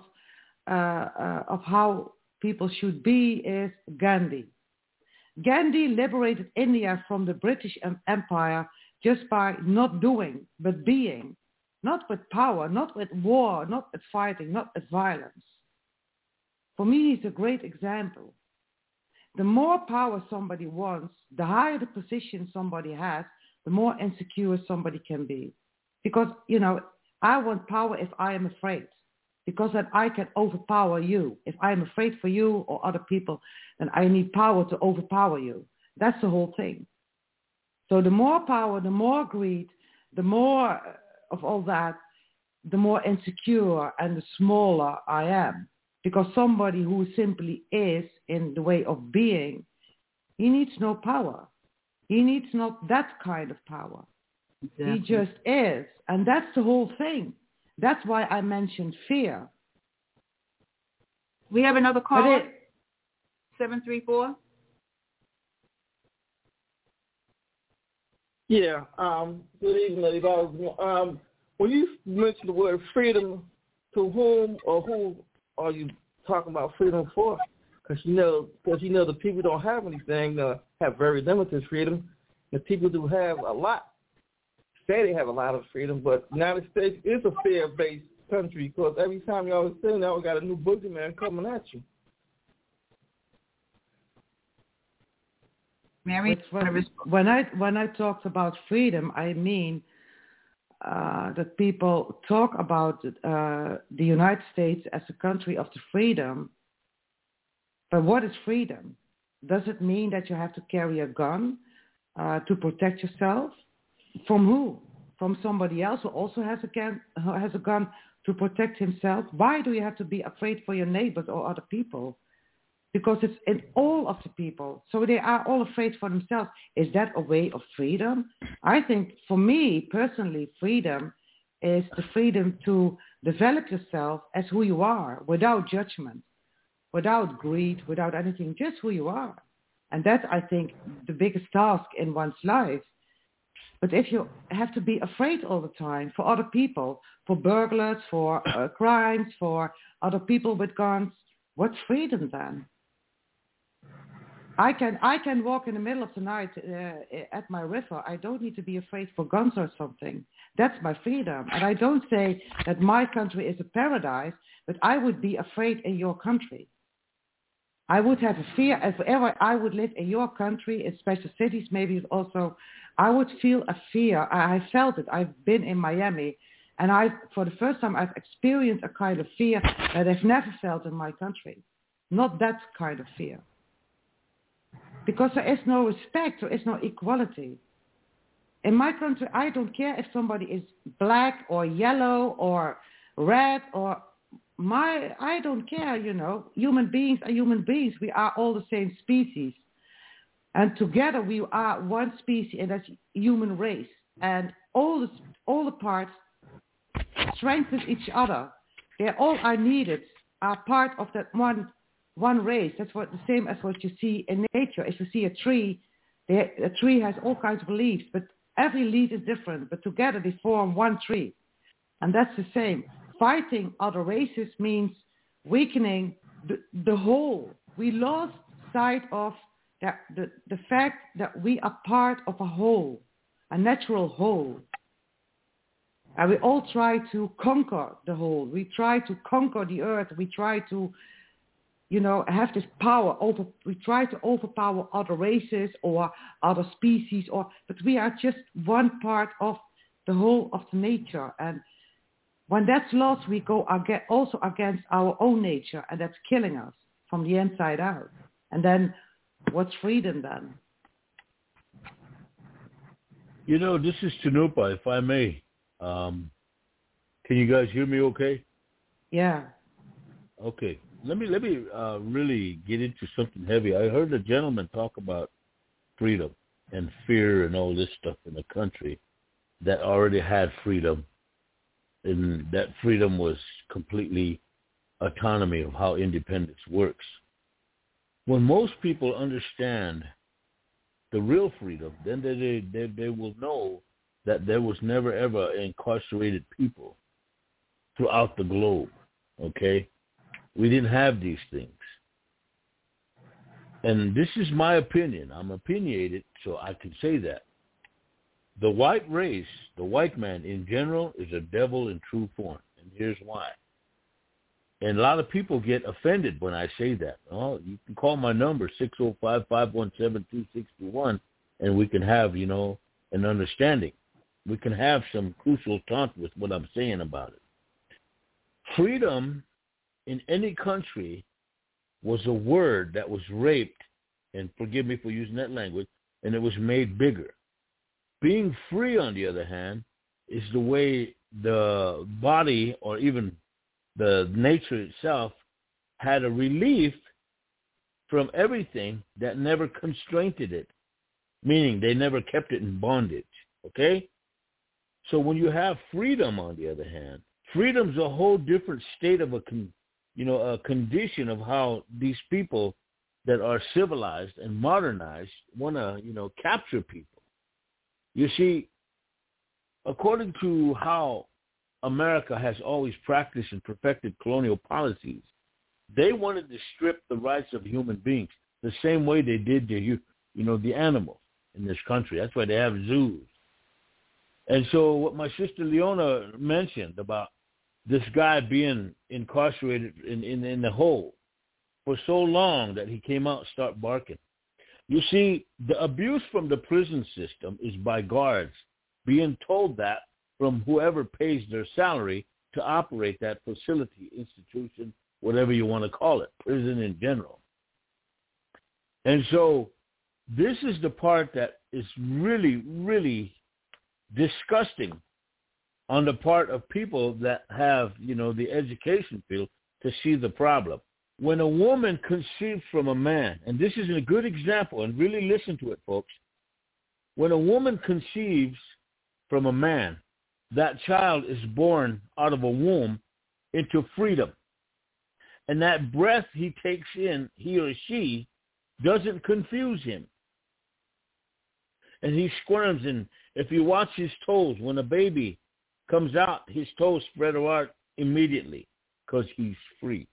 Speaker 3: how people should be is Gandhi. Gandhi liberated India from the British Empire just by not doing, but being. Not with power, not with war, not with fighting, not with violence. For me, he's a great example. The more power somebody wants, the higher the position somebody has, the more insecure somebody can be. Because, I want power if I am afraid. Because then I can overpower you. If I am afraid for you or other people, then I need power to overpower you. That's the whole thing. So the more power, the more greed, the more of all that, the more insecure and the smaller I am. Because somebody who simply is in the way of being, he needs no power. He needs not that kind of power. Exactly. He just is. And that's the whole thing. That's why I mentioned fear.
Speaker 2: We have another caller. 734.
Speaker 5: Yeah. Good evening, everybody. When you mentioned the word freedom, to whom or who are you talking about freedom for? Because the people don't have anything, have very limited freedom. The people who have a lot say they have a lot of freedom, but the United States is a fear-based country, because every time y'all say now we got a new boogeyman coming at you.
Speaker 2: Mary,
Speaker 3: when I talked about freedom, I mean that people talk about the United States as a country of the freedom. But what is freedom? Does it mean that you have to carry a gun to protect yourself? From who? From somebody else who also has a gun to protect himself? Why do you have to be afraid for your neighbors or other people? Because it's in all of the people. So they are all afraid for themselves. Is that a way of freedom? I think for me personally, freedom is the freedom to develop yourself as who you are, without judgment, without greed, without anything, just who you are. And that's, I think, the biggest task in one's life. But if you have to be afraid all the time for other people, for burglars, for crimes, for other people with guns, what's freedom then? I can walk in the middle of the night at my river. I don't need to be afraid for guns or something. That's my freedom. And I don't say that my country is a paradise, but I would be afraid in your country. I would have a fear. If ever I would live in your country, in special cities maybe also, I would feel a fear. I felt it. I've been in Miami, And for the first time, I've experienced a kind of fear that I've never felt in my country. Not that kind of fear. Because there is no respect, there is no equality. In my country, I don't care if somebody is black or yellow or red or I don't care, Human beings are human beings. We are all the same species. And together we are one species, and that's human race. And all the parts strengthen each other. They all are needed, are part of that one race. That's the same as what you see in nature. If you see a tree has all kinds of leaves, but every leaf is different, but together they form one tree. And that's the same. Fighting other races means weakening the whole. We lost sight of the fact that we are part of a whole, a natural whole. And we all try to conquer the whole. We try to conquer the earth. We try to, have this power we try to overpower other races or other species, but we are just one part of the whole of the nature. And when that's lost, we go also against our own nature, and that's killing us from the inside out. And then what's freedom then?
Speaker 4: This is Tanupa, if I may. Can you guys hear me okay?
Speaker 3: Yeah.
Speaker 4: Okay. Let me really get into something heavy. I heard a gentleman talk about freedom and fear and all this stuff in a country that already had freedom, and that freedom was completely autonomy of how independence works. When most people understand the real freedom, then they will know that there was never ever incarcerated people throughout the globe, okay? We didn't have these things. And this is my opinion. I'm opinionated, so I can say that. The white race, the white man in general, is a devil in true form. And here's why. And a lot of people get offended when I say that. Oh, you can call my number, 605-517-2621, and we can have, an understanding. We can have some crucial talk with what I'm saying about it. Freedom in any country was a word that was raped, and forgive me for using that language, and it was made bigger. Being free, on the other hand, is the way the body or even the nature itself had a relief from everything that never constrained it, meaning they never kept it in bondage, okay? So when you have freedom, on the other hand, freedom's a whole different state of a condition of how these people that are civilized and modernized want to, capture people. You see, according to how America has always practiced and perfected colonial policies, they wanted to strip the rights of human beings the same way they did the animals in this country. That's why they have zoos. And so what my sister Leona mentioned about this guy being incarcerated in the hole for so long that he came out and started barking. You see, the abuse from the prison system is by guards being told that from whoever pays their salary to operate that facility, institution, whatever you want to call it, prison in general. And so this is the part that is really, really disgusting on the part of people that have, the education field to see the problem. When a woman conceives from a man, and this is a good example, and really listen to it, folks. When a woman conceives from a man, that child is born out of a womb into freedom. And that breath he takes in, he or she, doesn't confuse him. And he squirms, and if you watch his toes, when a baby comes out, his toes spread out immediately because he's free.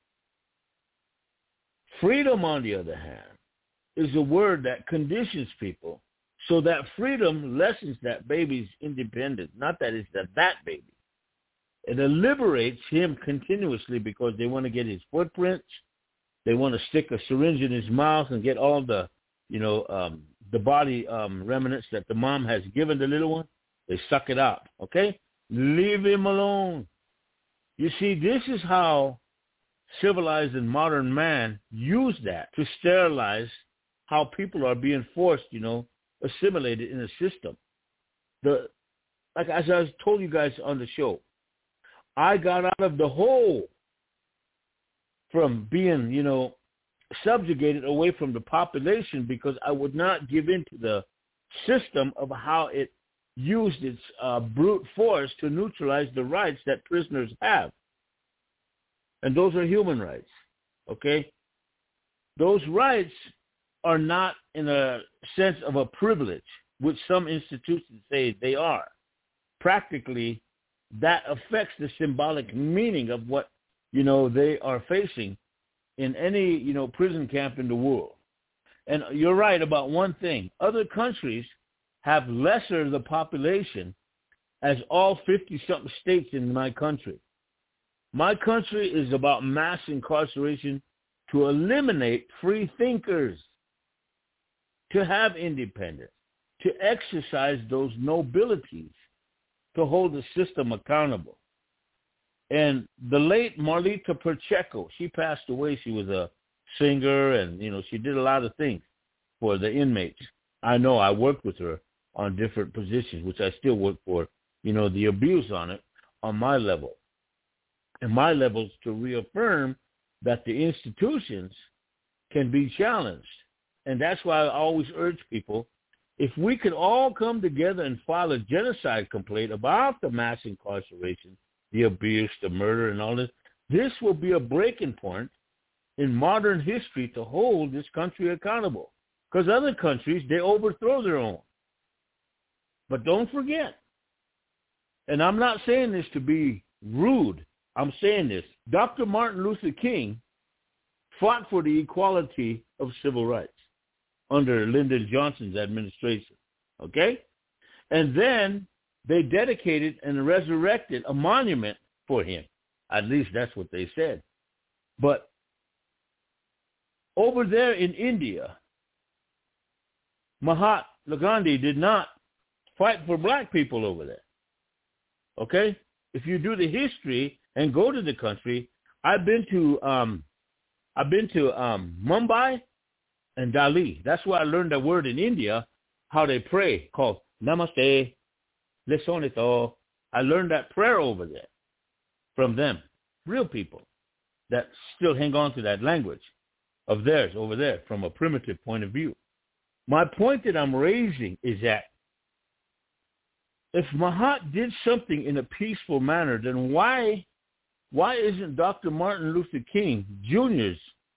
Speaker 4: Freedom, on the other hand, is a word that conditions people so that freedom lessens that baby's independence, not that it's that baby. It liberates him continuously because they want to get his footprints. They want to stick a syringe in his mouth and get all the, the body remnants that the mom has given the little one. They suck it out, okay? Leave him alone. You see, this is how civilized and modern man use that to sterilize how people are being forced, assimilated in a system. Like as I told you guys on the show, I got out of the hole from being, subjugated away from the population because I would not give in to the system of how it used its brute force to neutralize the rights that prisoners have. And those are human rights, okay? Those rights are not in a sense of a privilege, which some institutions say they are. Practically, that affects the symbolic meaning of what, they are facing in any, prison camp in the world. And you're right about one thing. Other countries have lesser the population as all 50-something states in my country. My country is about mass incarceration to eliminate free thinkers, to have independence, to exercise those nobilities, to hold the system accountable. And the late Marlita Pacheco, she passed away. She was a singer and, she did a lot of things for the inmates. I know I worked with her on different positions, which I still work for, the abuse on it on my level. And my level is to reaffirm that the institutions can be challenged. And that's why I always urge people, if we could all come together and file a genocide complaint about the mass incarceration, the abuse, the murder, and all this, this will be a breaking point in modern history to hold this country accountable. Because other countries, they overthrow their own. But don't forget, and I'm not saying this to be rude, I'm saying this, Dr. Martin Luther King fought for the equality of civil rights under Lyndon Johnson's administration, okay? And then they dedicated and resurrected a monument for him. At least that's what they said. But over there in India, Mahatma Gandhi did not fight for black people over there, okay? If you do the history and go to the country, I've been to Mumbai and Delhi. That's where I learned that word in India, how they pray, called Namaste, Lesonito. I learned that prayer over there from them, real people that still hang on to that language of theirs over there from a primitive point of view. My point that I'm raising is that if Mahat did something in a peaceful manner, then why isn't Dr. Martin Luther King Jr.'s,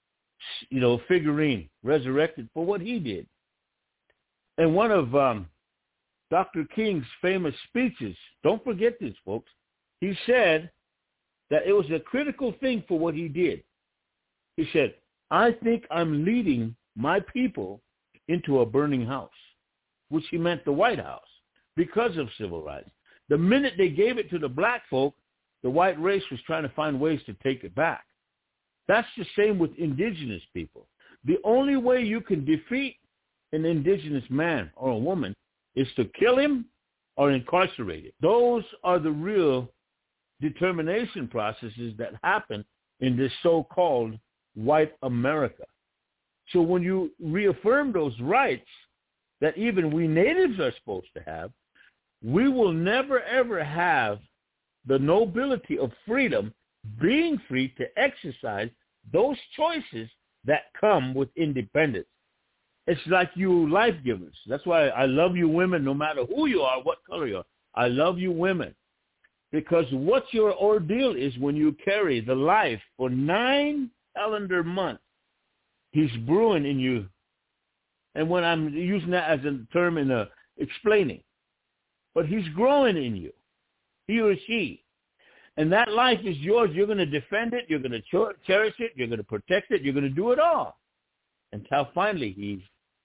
Speaker 4: figurine resurrected for what he did? And one of Dr. King's famous speeches, don't forget this, folks, he said that it was a critical thing for what he did. He said, I think I'm leading my people into a burning house, which he meant the White House, because of civil rights. The minute they gave it to the black folk, the white race was trying to find ways to take it back. That's the same with indigenous people. The only way you can defeat an indigenous man or a woman is to kill him or incarcerate him. Those are the real determination processes that happen in this so-called white America. So when you reaffirm those rights that even we natives are supposed to have, we will never, ever have the nobility of freedom, being free to exercise those choices that come with independence. It's like you life givers. That's why I love you women no matter who you are, what color you are. I love you women. Because what your ordeal is when you carry the life for 9 calendar months, he's brewing in you. And when I'm using that as a term in explaining, but he's growing in you, he or she. And that life is yours. You're going to defend it. You're going to cherish it. You're going to protect it. You're going to do it all until finally he's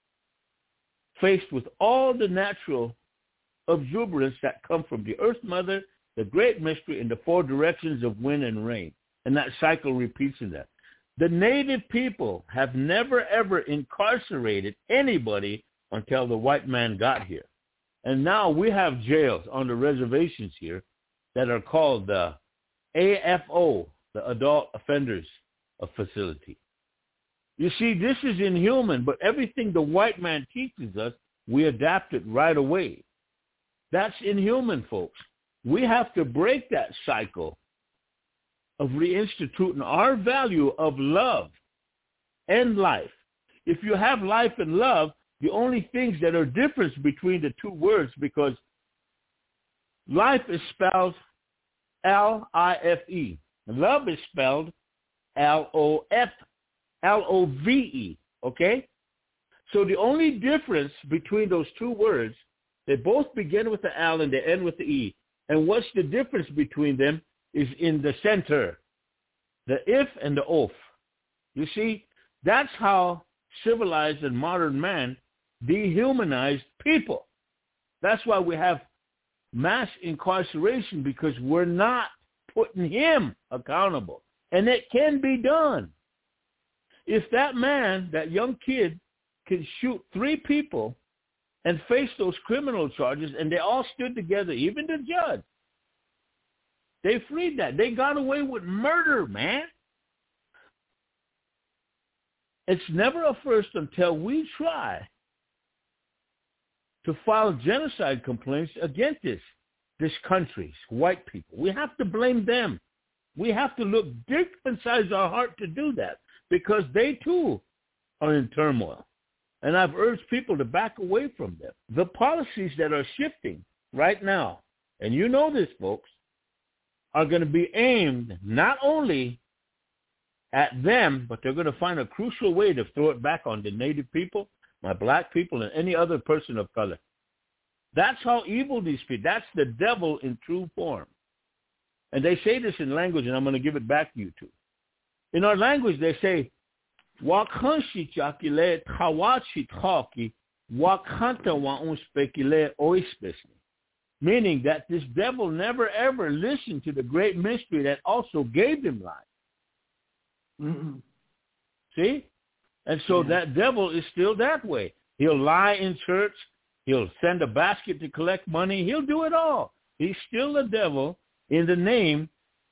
Speaker 4: faced with all the natural exuberance that come from the Earth Mother, the Great Mystery, and the 4 directions of wind and rain. And that cycle repeats in that. The native people have never, ever incarcerated anybody until the white man got here. And now we have jails on the reservations here that are called the AFO, the Adult Offenders Facility. You see, this is inhuman, but everything the white man teaches us, we adapt it right away. That's inhuman, folks. We have to break that cycle of reinstituting our value of love and life. If you have life and love, the only things that are different between the two words, because life is spelled L-I-F-E. And love is spelled L-O-V-E, okay? So the only difference between those two words, they both begin with the L and they end with the E. And what's the difference between them is in the center, the if and the of. You see, that's how civilized and modern man dehumanized people. That's why we have mass incarceration, because we're not putting him accountable. And it can be done. If that man, that young kid, can shoot 3 people and face those criminal charges, and they all stood together, even the judge, they freed that. They got away with murder, man. It's never a first until we try to file genocide complaints against this country's white people. We have to blame them. We have to look deep inside our heart to do that, because they too are in turmoil. And I've urged people to back away from them. The policies that are shifting right now, and you know this, folks, are going to be aimed not only at them, but they're going to find a crucial way to throw it back on the native people, my black people, and any other person of color. That's how evil these people, that's the devil in true form. And they say this in language, and I'm going to give it back to you too. In our language, they say, meaning that this devil never ever listened to the great mystery that also gave him life. Mm-hmm. See? And so that devil is still that way. He'll lie in church. He'll send a basket to collect money. He'll do it all. He's still the devil in the name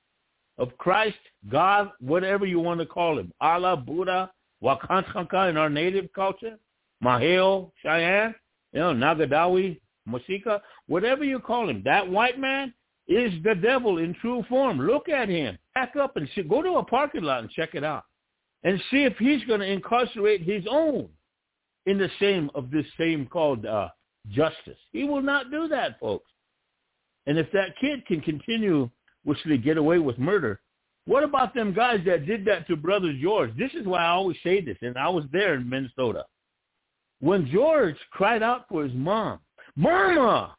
Speaker 4: of Christ, God, whatever you want to call him. Allah, Buddha, Wakantanka in our native culture, Maheo, Cheyenne, Nagadawi, Masika, whatever you call him. That white man is the devil in true form. Look at him. Back up and go to a parking lot and check it out. And see if he's going to incarcerate his own in the same of this same called justice. He will not do that, folks. And if that kid can continuously get away with murder, what about them guys that did that to Brother George? This is why I always say this, and I was there in Minnesota. When George cried out for his mom, Mama!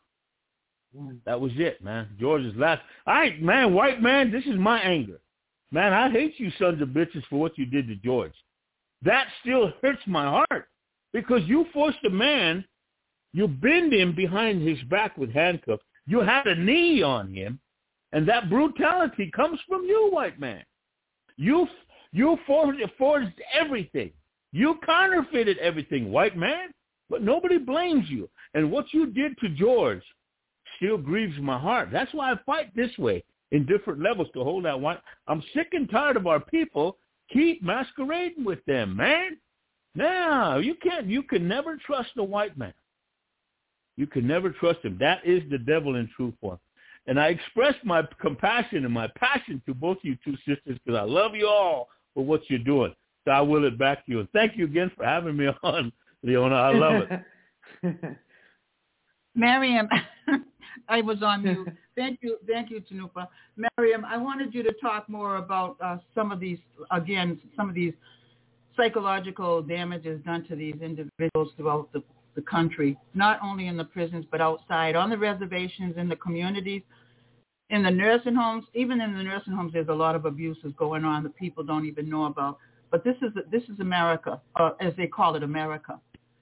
Speaker 4: That was it, man. George's last. Man, white man, this is my anger. Man, I hate you sons of bitches for what you did to George. That still hurts my heart, because you forced a man, you bend him behind his back with handcuffs, you had a knee on him, and that brutality comes from you, white man. You forged everything. You counterfeited everything, white man, but nobody blames you. And what you did to George still grieves my heart. That's why I fight this way in different levels to hold that one. I'm sick and tired of our people keep masquerading with them, man. No, you can never trust a white man. You can never trust him. That is the devil in true form. And I express my compassion and my passion to both you two sisters, because I love you all for what you're doing. So I will it back to you. And thank you again for having me on, Leona. I love it.
Speaker 2: Miriam, I was on mute. Thank you, Tanupa. Miriam, I wanted you to talk more about some of these psychological damages done to these individuals throughout the country, not only in the prisons, but outside, on the reservations, in the communities, in the nursing homes. Even in the nursing homes, there's a lot of abuses going on that people don't even know about. But this is America, as they call it, America.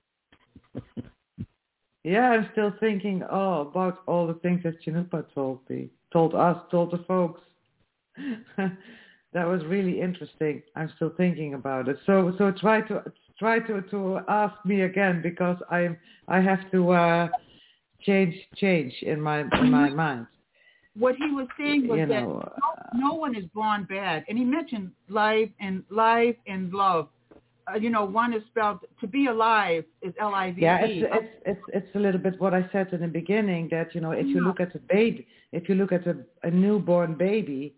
Speaker 3: Yeah, I'm still thinking about all the things that Tanupa told the folks. That was really interesting. I'm still thinking about it. So try to ask me again, because I have to change in my mind.
Speaker 2: what he was saying was that no one is born bad, and he mentioned life and love. One is spelled, to be alive is L-I-V-E.
Speaker 3: Yeah, it's a little bit what I said in the beginning, that, if you look at a baby, if you look at a newborn baby,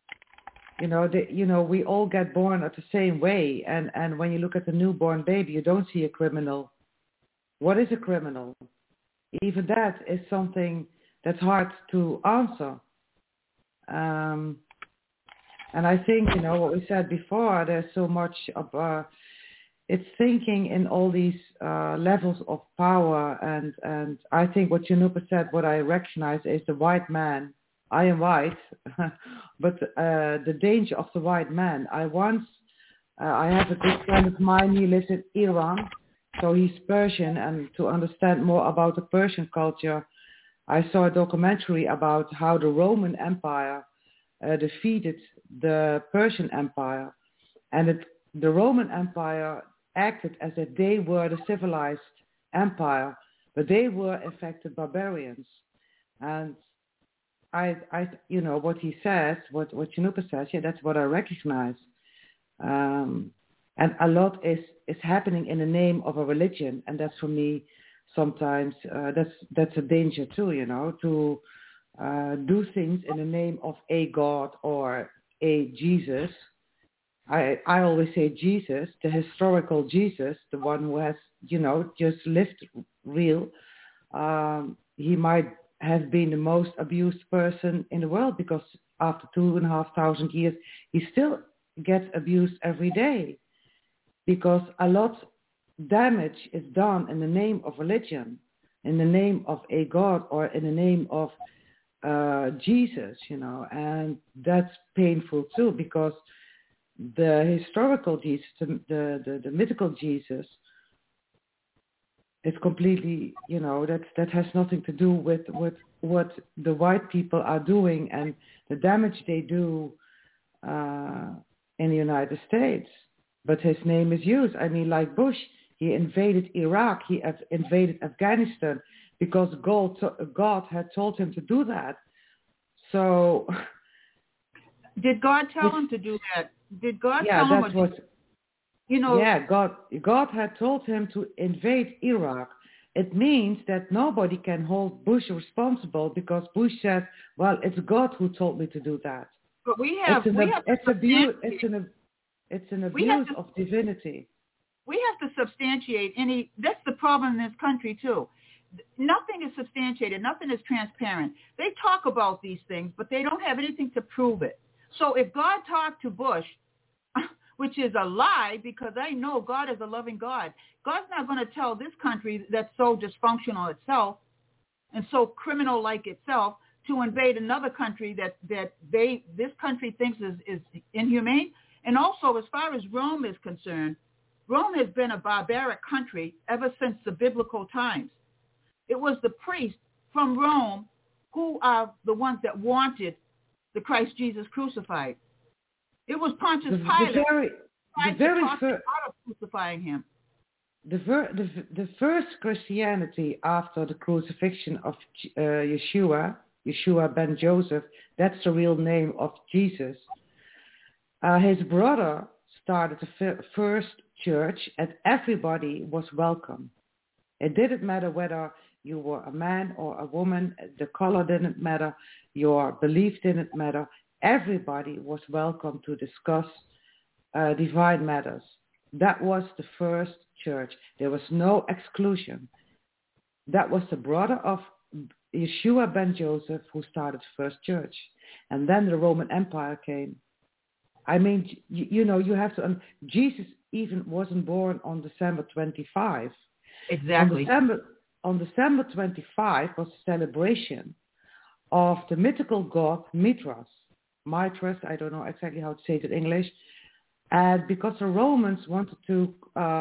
Speaker 3: we all get born at the same way. And when you look at a newborn baby, you don't see a criminal. What is a criminal? Even that is something that's hard to answer. And I think, what we said before, there's so much of... it's thinking in all these levels of power, and I think what Janupa said, what I recognize is the white man. I am white, but the danger of the white man. I have a good friend of mine, he lives in Iran, so he's Persian, and to understand more about the Persian culture, I saw a documentary about how the Roman Empire defeated the Persian Empire, and the Roman Empire acted as if they were the civilized empire, but they were in fact the barbarians. And I what he says, what Janupa says, yeah, that's what I recognize. And a lot is happening in the name of a religion, and that's for me sometimes that's a danger too, to do things in the name of a God or a Jesus. I always say Jesus, the historical Jesus, the one who has, just lived real. He might have been the most abused person in the world, because after 2,500 years, he still gets abused every day, because a lot damage is done in the name of religion, in the name of a God, or in the name of Jesus, and that's painful too, because the historical Jesus, the mythical Jesus, is completely, that has nothing to do with what the white people are doing and the damage they do in the United States. But his name is used. I mean, like Bush, he invaded Iraq, he invaded Afghanistan because God had told him to do that. So,
Speaker 2: did God tell him to do that? Did God tell him?
Speaker 3: That's what. Yeah, God had told him to invade Iraq. It means that nobody can hold Bush responsible, because Bush said, "Well, it's God who told me to do that."
Speaker 2: But
Speaker 3: it's an abuse of divinity.
Speaker 2: We have to substantiate any. That's the problem in this country too. Nothing is substantiated. Nothing is transparent. They talk about these things, but they don't have anything to prove it. So if God talked to Bush, which is a lie, because I know God is a loving God, God's not going to tell this country that's so dysfunctional itself and so criminal-like itself to invade another country that this country thinks is inhumane. And also, as far as Rome is concerned, Rome has been a barbaric country ever since the biblical times. It was the priests from Rome who are the ones that wanted the Christ Jesus crucified. It was Pontius Pilate who tried to talk them out of crucifying him.
Speaker 3: The first Christianity after the crucifixion of Yeshua ben Joseph, that's the real name of Jesus. His brother started the first church, and everybody was welcome. It didn't matter whether you were a man or a woman, the color didn't matter, your belief didn't matter. Everybody was welcome to discuss divine matters. That was the first church. There was no exclusion. That was the brother of Yeshua ben Joseph who started the first church. And then the Roman Empire came. I mean, you have to... Jesus even wasn't born on December 25.
Speaker 2: Exactly.
Speaker 3: On December 25 was a celebration of the mythical god Mithras, I don't know exactly how to say it in English, and because the Romans wanted to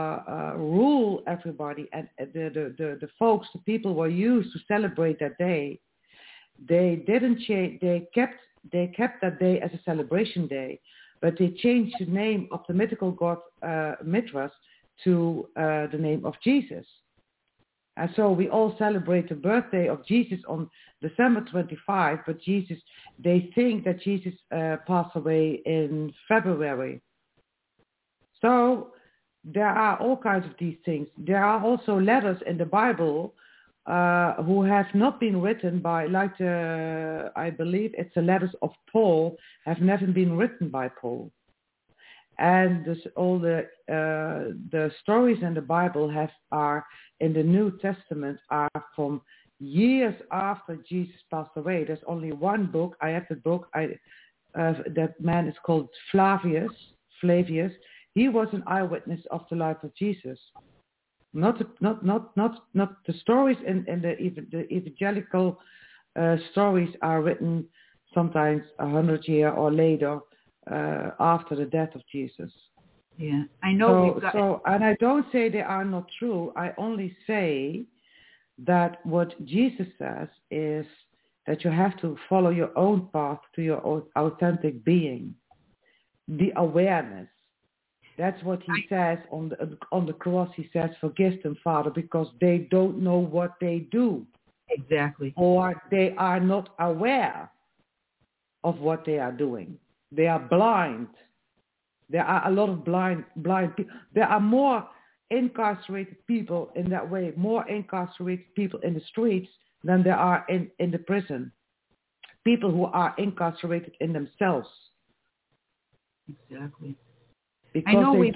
Speaker 3: rule everybody, and the folks, the people were used to celebrate that day, they didn't change. They kept that day as a celebration day, but they changed the name of the mythical god Mithras to the name of Jesus. And so we all celebrate the birthday of Jesus on December 25, but they think that Jesus passed away in February. So there are all kinds of these things. There are also letters in the Bible who have not been written by, I believe it's the letters of Paul, have never been written by Paul. And all the stories in the Bible are in the New Testament are from years after Jesus passed away. There's only one book. I have the book. That man is called Flavius. He was an eyewitness of the life of Jesus. Not the stories in the evangelical stories are written sometimes 100 years or later. After the death of Jesus.
Speaker 2: Yeah, I know.
Speaker 3: And I don't say they are not true. I only say that what Jesus says is that you have to follow your own path to your own authentic being, the awareness. That's what he says on the cross. He says, "Forgive them, Father, because they don't know what they do."
Speaker 2: Exactly.
Speaker 3: Or they are not aware of what they are doing. They are blind. There are a lot of blind people. There are more incarcerated people in that way, more incarcerated people in the streets than there are in the prison. People who are incarcerated in themselves.
Speaker 2: Exactly.
Speaker 3: Because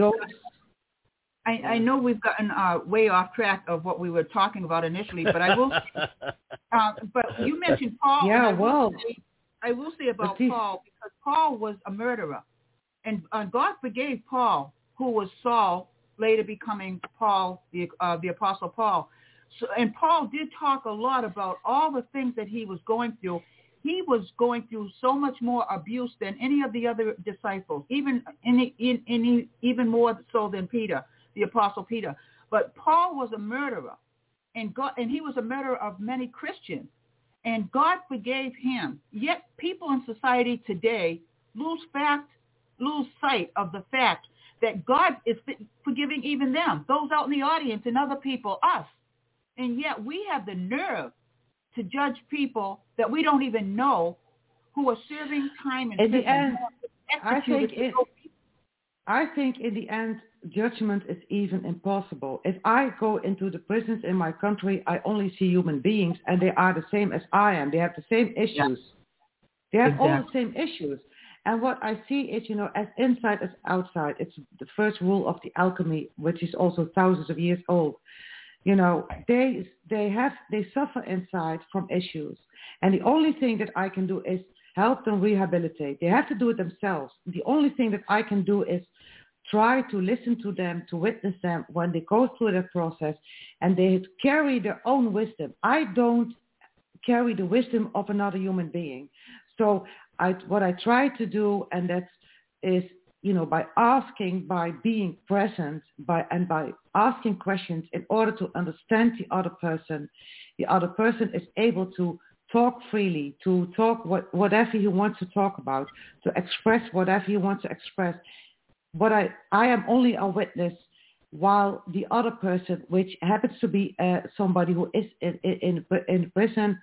Speaker 2: I know we've gotten way off track of what we were talking about initially, but I will. But you mentioned Paul.
Speaker 3: Yeah,
Speaker 2: I will say about Paul, because Paul was a murderer. And God forgave Paul, who was Saul, later becoming Paul, the Apostle Paul. So, and Paul did talk a lot about all the things that he was going through. He was going through so much more abuse than any of the other disciples, even more so than Peter, the Apostle Peter. But Paul was a murderer, and he was a murderer of many Christians. And God forgave him. Yet people in society today lose sight of the fact that God is forgiving even them, those out in the audience and other people, us. And yet we have the nerve to judge people that we don't even know who are serving time in prison.
Speaker 3: The end, I think in the end, judgment is even impossible. If I go into the prisons in my country, I only see human beings, and they are the same as I am. They have the same issues. Yeah. They have all the same issues. And what I see is, as inside as outside. It's the first rule of the alchemy, which is also thousands of years old. They suffer inside from issues. And the only thing that I can do is help them rehabilitate. They have to do it themselves. The only thing that I can do is try to listen to them, to witness them when they go through that process, and they carry their own wisdom. I don't carry the wisdom of another human being. So what I try to do, and that is, by asking, by being present, by asking questions in order to understand the other person is able to talk freely, to talk whatever he wants to talk about, to express whatever he wants to express. But I am only a witness, while the other person, which happens to be somebody who is in prison,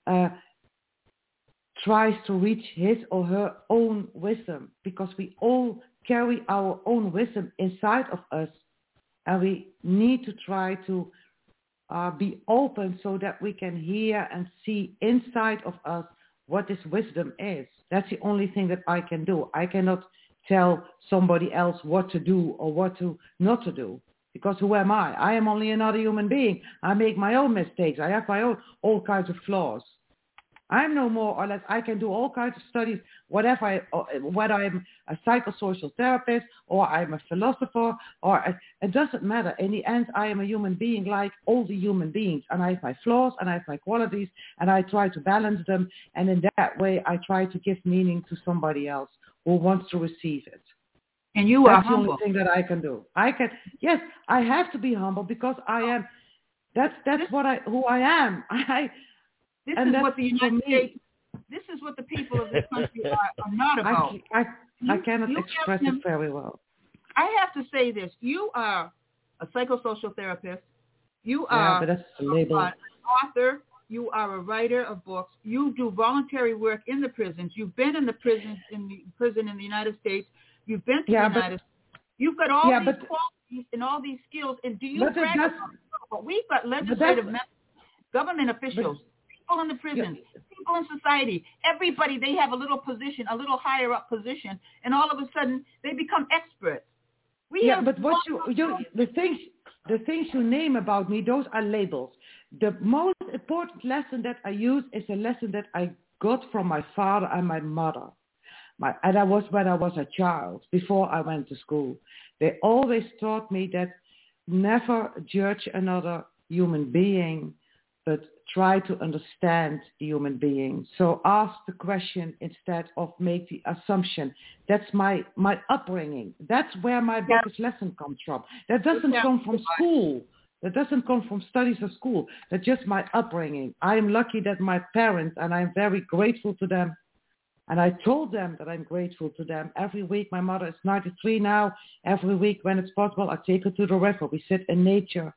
Speaker 3: tries to reach his or her own wisdom, because we all carry our own wisdom inside of us, and we need to try to be open so that we can hear and see inside of us what this wisdom is. That's the only thing that I can do. I cannot tell somebody else what to do or what to not to do, because who am I? I am only another human being. I make my own mistakes. I have my own all kinds of flaws. I'm no more or less. I can do all kinds of studies, whether I'm a psychosocial therapist or I'm a philosopher, it doesn't matter. In the end, I am a human being like all the human beings, and I have my flaws and I have my qualities, and I try to balance them. And in that way, I try to give meaning to somebody else who wants to receive it.
Speaker 2: And you are humble.
Speaker 3: That's the only thing that I can do. Yes, I have to be humble, because I am. That's who I am.
Speaker 2: This is what the United States. This is what the people of this country are not about.
Speaker 3: I cannot express it very well.
Speaker 2: I have to say this: you are a psychosocial therapist. You are
Speaker 3: but that's the label.
Speaker 2: an author. You are a writer of books. You do voluntary work in the prisons. You've been in the prison in the United States. You've been to the United States. You've got all these qualities and all these skills. And do you brag about it? But we've got legislative members, government officials, people in the prisons, people in society, everybody, they have a little position, a little higher up position, and all of a sudden they become experts.
Speaker 3: But what the things you name about me, those are labels. The most important lesson that I use is a lesson that I got from my father and my mother. And I was when I was a child, before I went to school. They always taught me that never judge another human being, but try to understand the human being. So ask the question instead of make the assumption. That's my upbringing. That's where my biggest lesson comes from. That doesn't come from school. That doesn't come from studies of school. That's just my upbringing. I am lucky that my parents, and I'm very grateful to them, and I told them that I'm grateful to them. Every week, my mother is 93 now. Every week when it's possible, I take her to the river. We sit in nature.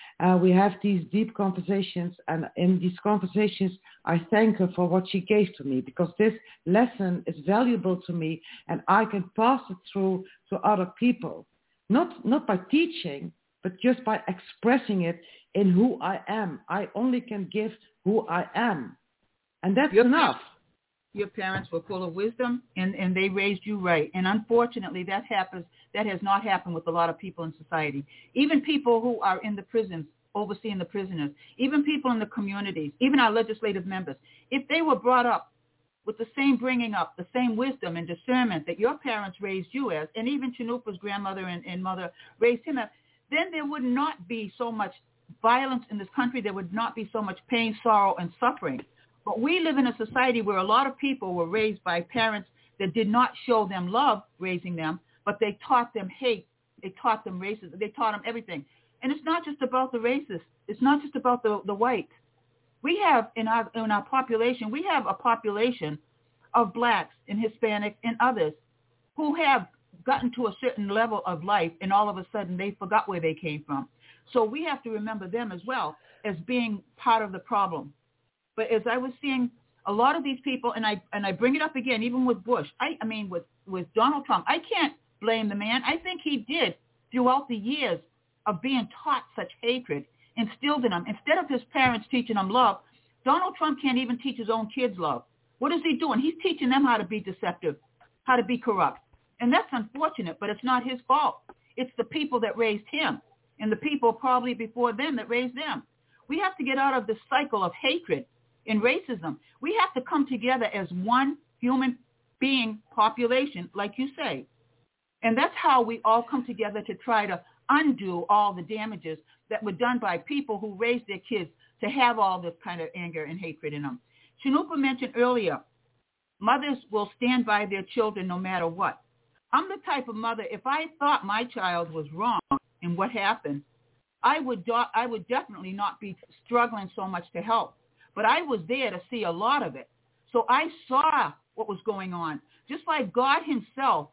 Speaker 3: We have these deep conversations. And in these conversations, I thank her for what she gave to me, because this lesson is valuable to me and I can pass it through to other people. Not by teaching, but just by expressing it in who I am. I only can give who I am. And that's enough.
Speaker 2: Your parents were full of wisdom, and they raised you right. And unfortunately, that has not happened with a lot of people in society. Even people who are in the prisons, overseeing the prisoners, even people in the communities, even our legislative members, if they were brought up with the same bringing up, the same wisdom and discernment that your parents raised you as, and even Chanupa's grandmother and mother raised him as, then there would not be so much violence in this country. There would not be so much pain, sorrow, and suffering. But we live in a society where a lot of people were raised by parents that did not show them love raising them, but they taught them hate. They taught them racism. They taught them everything. And it's not just about the racists. It's not just about the whites. We have in our population, we have a population of blacks and Hispanics and others who have gotten to a certain level of life, and all of a sudden they forgot where they came from. So we have to remember them as well as being part of the problem. But as I was seeing a lot of these people, and I bring it up again, even with Bush, I mean with Donald Trump, I can't blame the man. I think he did, throughout the years of being taught such hatred, instilled in him. Instead of his parents teaching him love, Donald Trump can't even teach his own kids love. What is he doing? He's teaching them how to be deceptive, how to be corrupt. And that's unfortunate, but it's not his fault. It's the people that raised him and the people probably before them that raised them. We have to get out of this cycle of hatred and racism. We have to come together as one human being population, like you say. And that's how we all come together to try to undo all the damages that were done by people who raised their kids to have all this kind of anger and hatred in them. Chanupa mentioned earlier, mothers will stand by their children no matter what. I'm the type of mother, if I thought my child was wrong in what happened, I would definitely not be struggling so much to help. But I was there to see a lot of it. So I saw what was going on. Just like God himself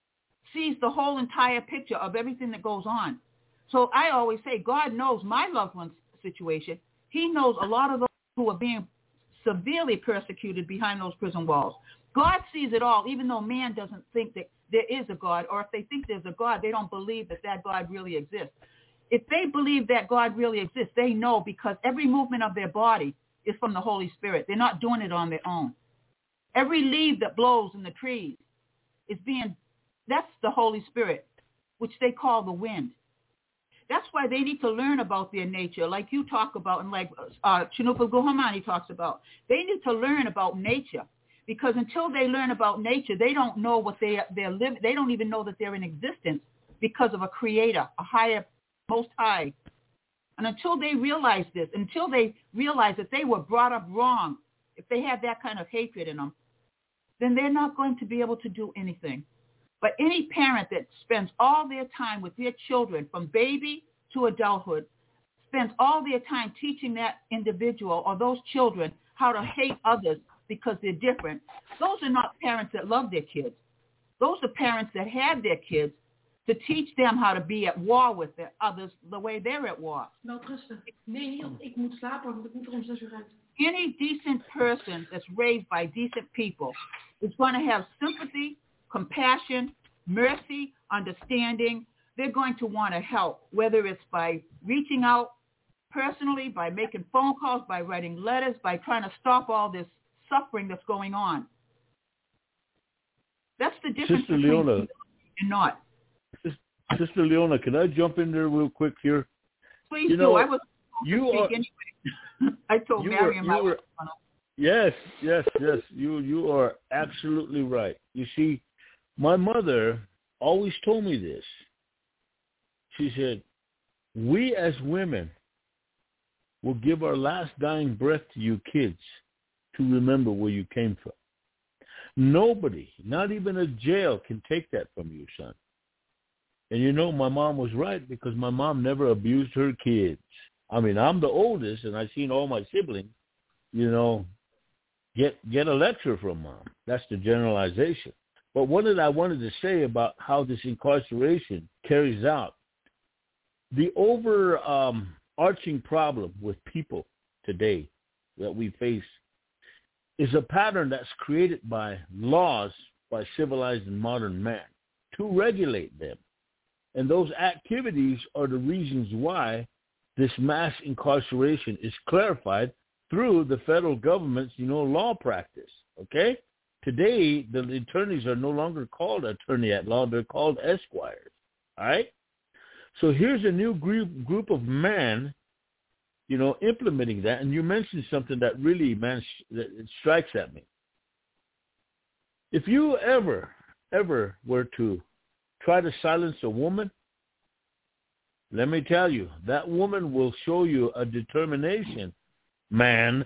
Speaker 2: sees the whole entire picture of everything that goes on. So I always say God knows my loved one's situation. He knows a lot of those who are being severely persecuted behind those prison walls. God sees it all, even though man doesn't think that there is a God, or if they think there's a God, they don't believe that God really exists. If they believe that God really exists, they know, because every movement of their body is from the Holy Spirit. They're not doing it on their own. Every leaf that blows in the trees that's the Holy Spirit, which they call the wind. That's why they need to learn about their nature, like you talk about, and like Chanupa Guhamani talks about. They need to learn about nature, because until they learn about nature, they don't know what they're living. They don't even know that they're in existence because of a creator, a higher, most high. And until they realize this, until they realize that they were brought up wrong, if they have that kind of hatred in them, then they're not going to be able to do anything. But any parent that spends all their time with their children, from baby to adulthood, spends all their time teaching that individual or those children how to hate others because they're different, those are not parents that love their kids. Those are parents that had their kids to teach them how to be at war with the others the way they're at war.
Speaker 6: Welterusten. Nee, ik moet slapen, want ik moet er om 6 uur uit.
Speaker 2: Any decent person that's raised by decent people is going to have sympathy, compassion, mercy, understanding. They're going to want to help, whether it's by reaching out personally, by making phone calls, by writing letters, by trying to stop all this suffering that's going on. That's the difference
Speaker 4: Sister
Speaker 2: between
Speaker 4: Leona,
Speaker 2: and not.
Speaker 4: Sister Leona, can I jump in there real quick here?
Speaker 2: Please do. I was anyway. I told Miriam I was going to.
Speaker 4: Yes. You are absolutely right. You see, my mother always told me this. She said, we as women will give our last dying breath to you kids to remember where you came from. Nobody, not even a jail, can take that from you, son. And you know, my mom was right, because my mom never abused her kids. I mean, I'm the oldest, and I've seen all my siblings, get a lecture from mom. That's the generalization. But what did I wanted to say about how this incarceration carries out? The overarching problem with people today that we face is a pattern that's created by laws by civilized and modern man to regulate them. And those activities are the reasons why this mass incarceration is clarified through the federal government's, law practice, okay? Today, the attorneys are no longer called attorney at law. They're called esquires, all right? So here's a new group of men, implementing that. And you mentioned something that really, man, it strikes at me. If you ever were to try to silence a woman, let me tell you, that woman will show you a determination, man.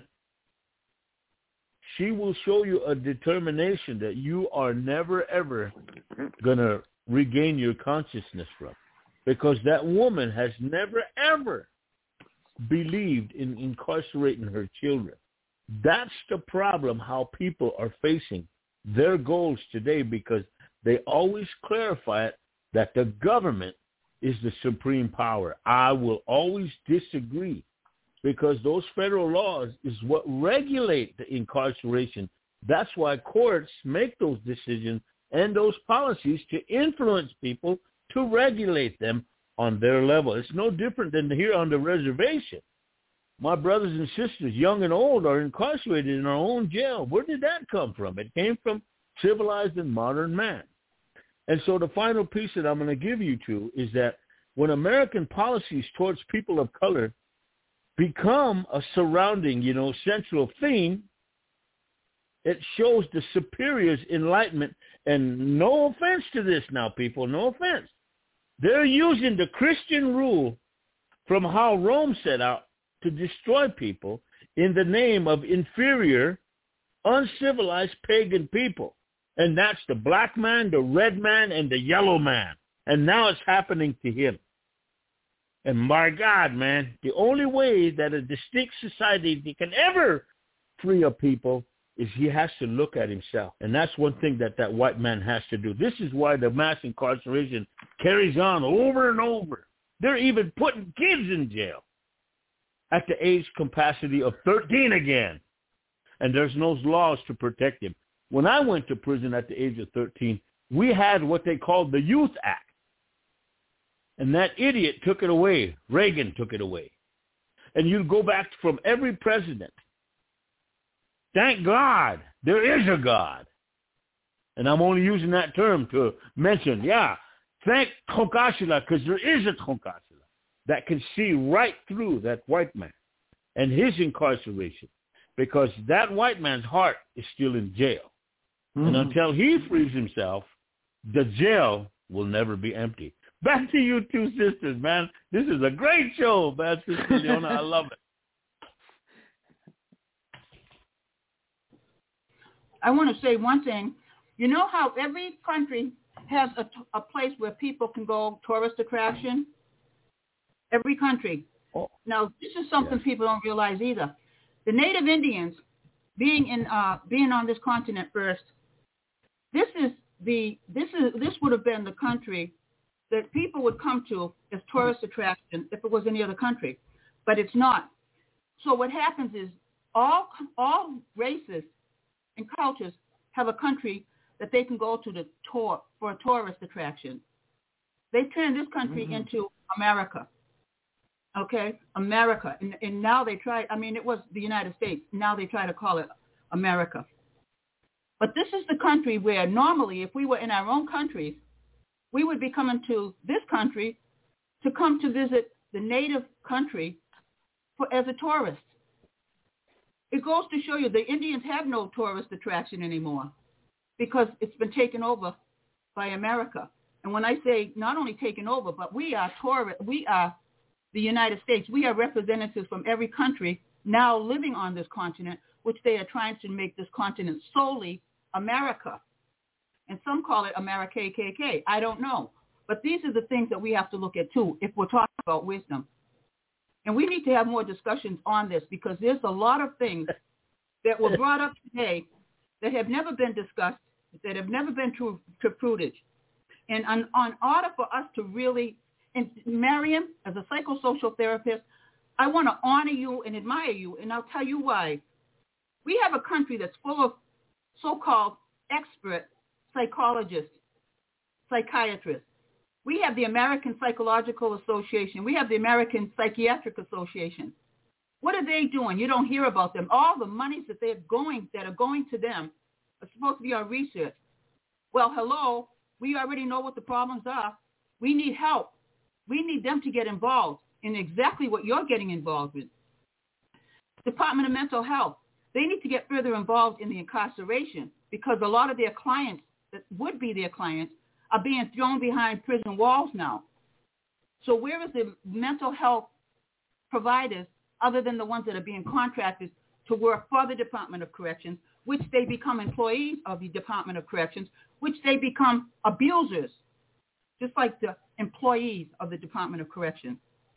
Speaker 4: She will show you a determination that you are never, ever going to regain your consciousness from. Because that woman has never, ever believed in incarcerating her children. That's the problem, how people are facing their goals today, because they always clarify it that the government is the supreme power. I will always disagree, because those federal laws is what regulate the incarceration. That's why courts make those decisions and those policies to influence people to regulate them on their level. It's no different than here on the reservation. My brothers and sisters, young and old, are incarcerated in our own jail. Where did that come from? It came from civilized and modern man. And so the final piece that I'm going to give you to is that when American policies towards people of color become a surrounding, central theme, it shows the superior's enlightenment. And no offense to this now, people, no offense. They're using the Christian rule from how Rome set out to destroy people in the name of inferior, uncivilized pagan people. And that's the black man, the red man, and the yellow man. And now it's happening to him. And my God, man, the only way that a distinct society can ever free a people is he has to look at himself. And that's one thing that white man has to do. This is why the mass incarceration carries on over and over. They're even putting kids in jail at the age capacity of 13 again. And there's no laws to protect them. When I went to prison at the age of 13, we had what they called the Youth Act. And that idiot took it away. Reagan took it away. And you go back from every president. Thank God there is a God. And I'm only using that term to mention, thank Tronkashila, because there is a Tronkashila that can see right through that white man and his incarceration, because that white man's heart is still in jail. Mm-hmm. And until he frees himself, the jail will never be empty. Back to you two sisters, man. This is a great show, man. Sister Leona, I love it.
Speaker 2: I want to say one thing. You know how every country has a place where people can go, tourist attraction? Every country.
Speaker 4: Oh.
Speaker 2: Now, this is something people don't realize either. The Native Indians, being on this continent first, this would have been the country that people would come to as tourist attraction if it was any other country, but it's not. So what happens is all races and cultures have a country that they can go to tour for a tourist attraction. They turned this country into America. Okay, America. And now they try, it was the United States. Now they try to call it America. But this is the country where normally if we were in our own countries, we would be coming to this country to come to visit the native country as a tourist. It goes to show you the Indians have no tourist attraction anymore because it's been taken over by America. And when I say not only taken over, but we are the United States. We are representatives from every country now living on this continent, which they are trying to make this continent solely America. And some call it America KKK. I don't know. But these are the things that we have to look at, too, if we're talking about wisdom. And we need to have more discussions on this because there's a lot of things that were brought up today that have never been discussed, that have never been to fruitage. And on order for us to really, and Mariam, as a psychosocial therapist, I want to honor you and admire you, and I'll tell you why. We have a country that's full of so-called expert psychologists, psychiatrists. We have the American Psychological Association. We have the American Psychiatric Association. What are they doing? You don't hear about them. All the monies that are going to them are supposed to be on research. Well, hello, we already know what the problems are. We need help. We need them to get involved in exactly what you're getting involved with. Department of Mental Health, they need to get further involved in the incarceration because a lot of their clients that would be their clients are being thrown behind prison walls now. So where is the mental health providers other than the ones that are being contracted to work for the Department of Corrections, which they become employees of the Department of Corrections, which they become abusers, just like the employees of the Department of Corrections.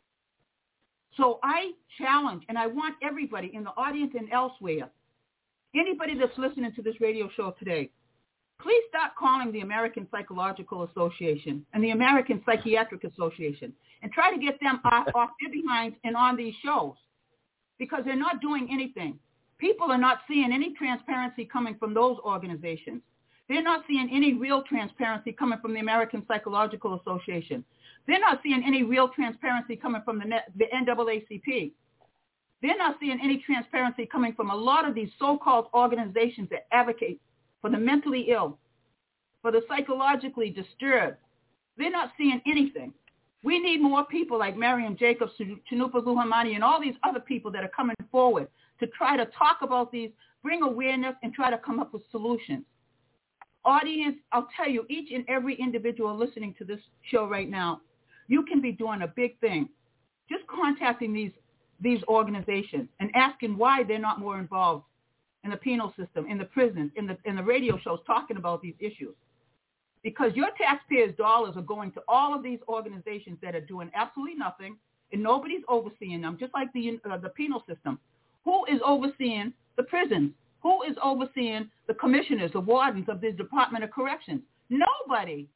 Speaker 2: So I challenge, and I want everybody in the audience and elsewhere, anybody that's listening to this radio show today, please stop calling the American Psychological Association and the American Psychiatric Association and try to get them off their behinds and on these shows because they're not doing anything. People are not seeing any transparency coming from those organizations. They're not seeing any real transparency coming from the American Psychological Association. They're not seeing any real transparency coming from the NAACP. They're not seeing any transparency coming from a lot of these so-called organizations that advocate for the mentally ill, for the psychologically disturbed. They're not seeing anything. We need more people like Mariam Jacobs, Chanupa Luhamani, and all these other people that are coming forward to try to talk about these, bring awareness, and try to come up with solutions. Audience, I'll tell you, each and every individual listening to this show right now, you can be doing a big thing. Just contacting these organizations and asking why they're not more involved in the penal system, in the prisons, in the radio shows talking about these issues. Because your taxpayers' dollars are going to all of these organizations that are doing absolutely nothing, and nobody's overseeing them, just like the penal system. Who is overseeing the prisons? Who is overseeing the commissioners, the wardens of the Department of Corrections? Nobody.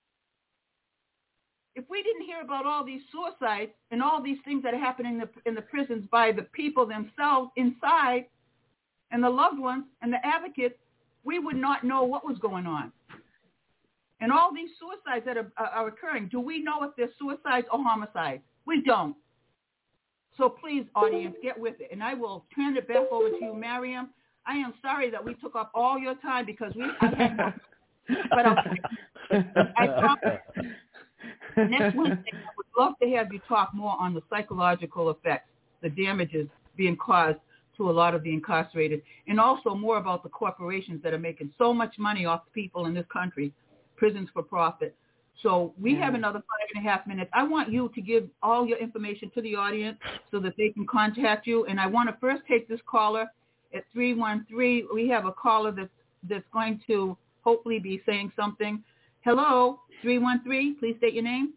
Speaker 2: If we didn't hear about all these suicides and all these things that are happening in the prisons by the people themselves inside and the loved ones and the advocates, we would not know what was going on. And all these suicides that are occurring, do we know if they're suicides or homicides? We don't. So please, audience, get with it. And I will turn it back over to you, Mariam. I am sorry that we took up all your time because but I promise next Wednesday I would love to have you talk more on the psychological effects, the damages being caused to a lot of the incarcerated, and also more about the corporations that are making so much money off the people in this country, prisons for profit. So we have another 5.5 minutes. I want you to give all your information to the audience so that they can contact you. And I want to first take this caller at 313. We have a caller that's going to hopefully be saying something. Hello, 313. Please state your name.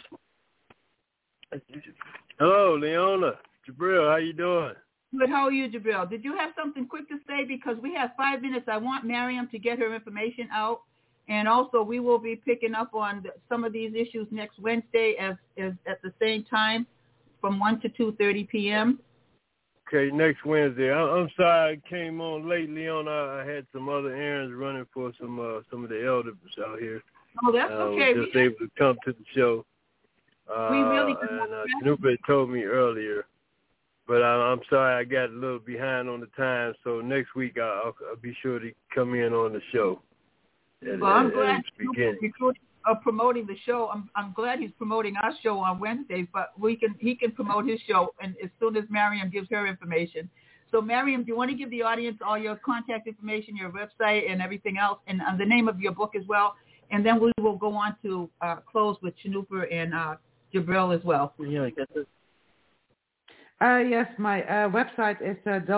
Speaker 7: Hello, Leona. Jabril, how you doing?
Speaker 2: Good. How are you, Jabril? Did you have something quick to say? Because we have 5 minutes. I want Mariam to get her information out. And also, we will be picking up on some of these issues next Wednesday as at the same time from 1 to 2:30 p.m.
Speaker 7: Okay, next Wednesday. I'm sorry I came on late, Leon. I had some other errands running for some of the elders out here.
Speaker 2: Oh, that's okay.
Speaker 7: I was just able to come to the show.
Speaker 2: We really
Speaker 7: and Snoopy told me earlier, but I'm sorry I got a little behind on the time. So next week I'll be sure to come in on the show.
Speaker 2: I'm glad he's promoting the show. I'm glad he's promoting our show on Wednesday, but he can promote his show and as soon as Miriam gives her information. So Miriam, do you want to give the audience all your contact information, your website, and everything else, and the name of your book as well? And then we will go on to close with Shanupa and Jabril as well.
Speaker 5: Yeah, I got this.
Speaker 3: Yes, my website is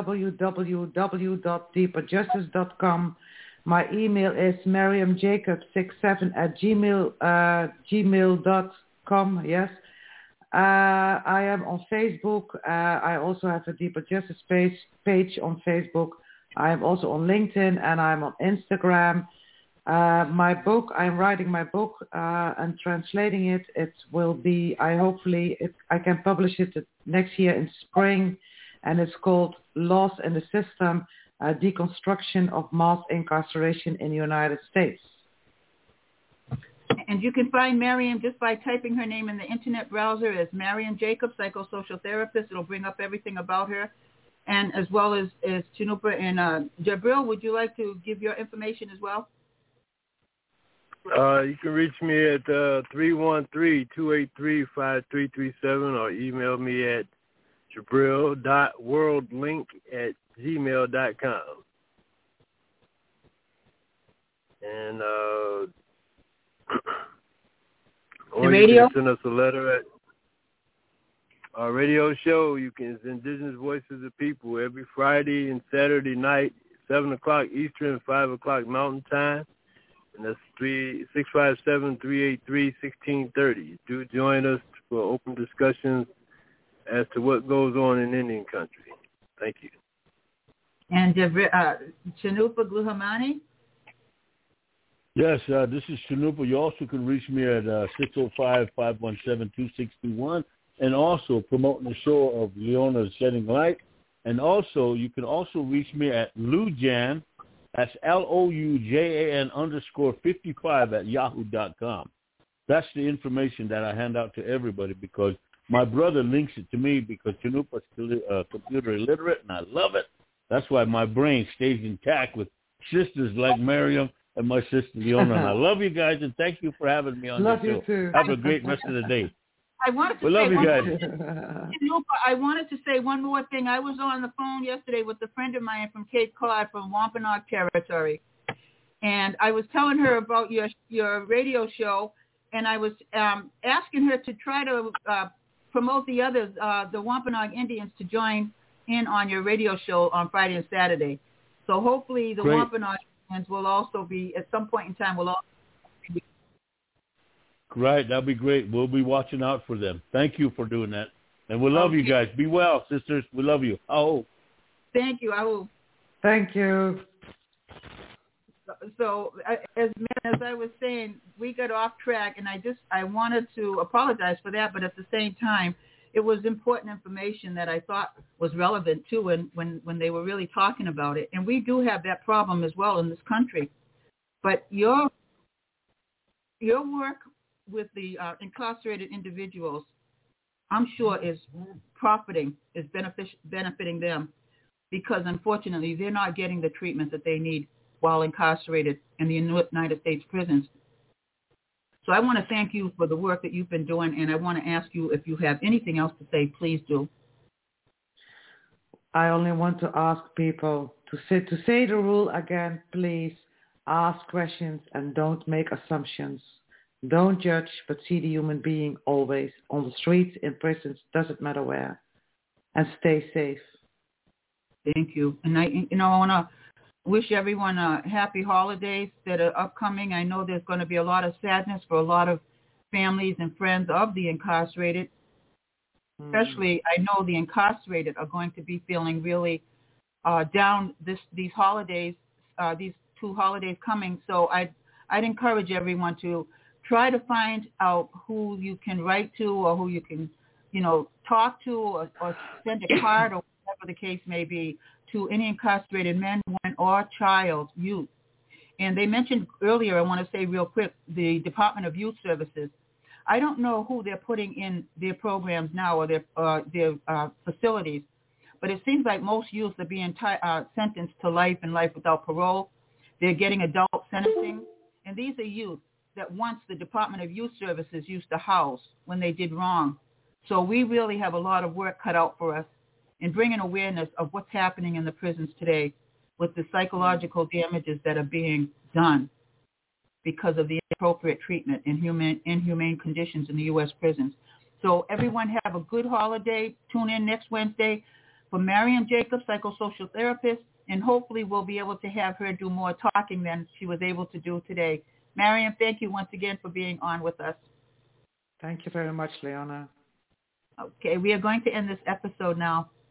Speaker 3: www.deeperjustice.com. My email is mariamjacob67@gmail.com. Yes. I am on Facebook. I also have a Deeper Justice page on Facebook. I am also on LinkedIn and I'm on Instagram. My book, I'm writing my book and translating it. It will be, I can publish it next year in spring, and it's called Lost in the System, a deconstruction of mass incarceration in the United States.
Speaker 2: And you can find Miriam just by typing her name in the internet browser as Miriam Jacob, psychosocial therapist. It'll bring up everything about her, and as well as Shanupa and Jabril. Would you like to give your information as well?
Speaker 7: You can reach me at 313-283-5337 or email me at jabril.worldlink@gmail.com. And or you can send us a letter at our radio show. It's Indigenous Voices of People every Friday and Saturday night, 7 o'clock Eastern, 5 o'clock Mountain Time. And that's 657-383-1630. Do join us for open discussions as to what goes on in Indian country. Thank you.
Speaker 2: And Shanupa Gluhamani?
Speaker 4: Yes, this is Shanupa. You also can reach me at 605-517-2621, and also promoting the show of Leona Shedding Light. And also, you can also reach me at Lujan. That's LOUJAN _55 at yahoo.com. That's the information that I hand out to everybody because my brother links it to me because Shanupa's computer illiterate, and I love it. That's why my brain stays intact with sisters like Miriam and my sister Leona. And I love you guys, and thank you for having me on the show.
Speaker 3: Love you too.
Speaker 4: Have a great rest of the day.
Speaker 2: I wanted to say one more thing. I was on the phone yesterday with a friend of mine from Cape Cod from Wampanoag Territory, and I was telling her about your radio show, and I was asking her to try to promote the others, the Wampanoag Indians, to join in on your radio show on Friday and Saturday. So hopefully the Wampanoag Indians will also be, at some point in time, will also be.
Speaker 4: Right, that'll be great. We'll be watching out for them. Thank you for doing that. And we love you guys. Be well, sisters. We love you. Oh.
Speaker 2: Thank you. I will.
Speaker 3: Thank you.
Speaker 2: So as I was saying, we got off track, and I wanted to apologize for that, but at the same time, it was important information that I thought was relevant too when they were really talking about it. And we do have that problem as well in this country. But your work with the incarcerated individuals, I'm sure is benefiting them, because unfortunately they're not getting the treatment that they need while incarcerated in the United States prisons. So I want to thank you for the work that you've been doing, and I want to ask you if you have anything else to say, please do.
Speaker 3: I only want to ask people to say the rule again, please. Ask questions and don't make assumptions. Don't judge, but see the human being always, on the streets, in prisons, doesn't matter where. And stay safe.
Speaker 2: Thank you. And I want to wish everyone happy holidays that are upcoming. I know there's going to be a lot of sadness for a lot of families and friends of the incarcerated. Especially, I know the incarcerated are going to be feeling really down these holidays, these two holidays coming. So I I'd encourage everyone to try to find out who you can write to or who you can, talk to or send a card or whatever the case may be to any incarcerated men, women, or child, youth. And they mentioned earlier, I want to say real quick, the Department of Youth Services. I don't know who they're putting in their programs now or their facilities, but it seems like most youths are being sentenced to life and life without parole. They're getting adult sentencing. And these are youth that once the Department of Youth Services used to house when they did wrong. So we really have a lot of work cut out for us in bringing awareness of what's happening in the prisons today with the psychological damages that are being done because of the inappropriate treatment in inhumane conditions in the U.S. prisons. So everyone have a good holiday. Tune in next Wednesday for Marian Jacobs, psychosocial therapist, and hopefully we'll be able to have her do more talking than she was able to do today. Marian, thank you once again for being on with us.
Speaker 3: Thank you very much, Leona.
Speaker 2: Okay, we are going to end this episode now.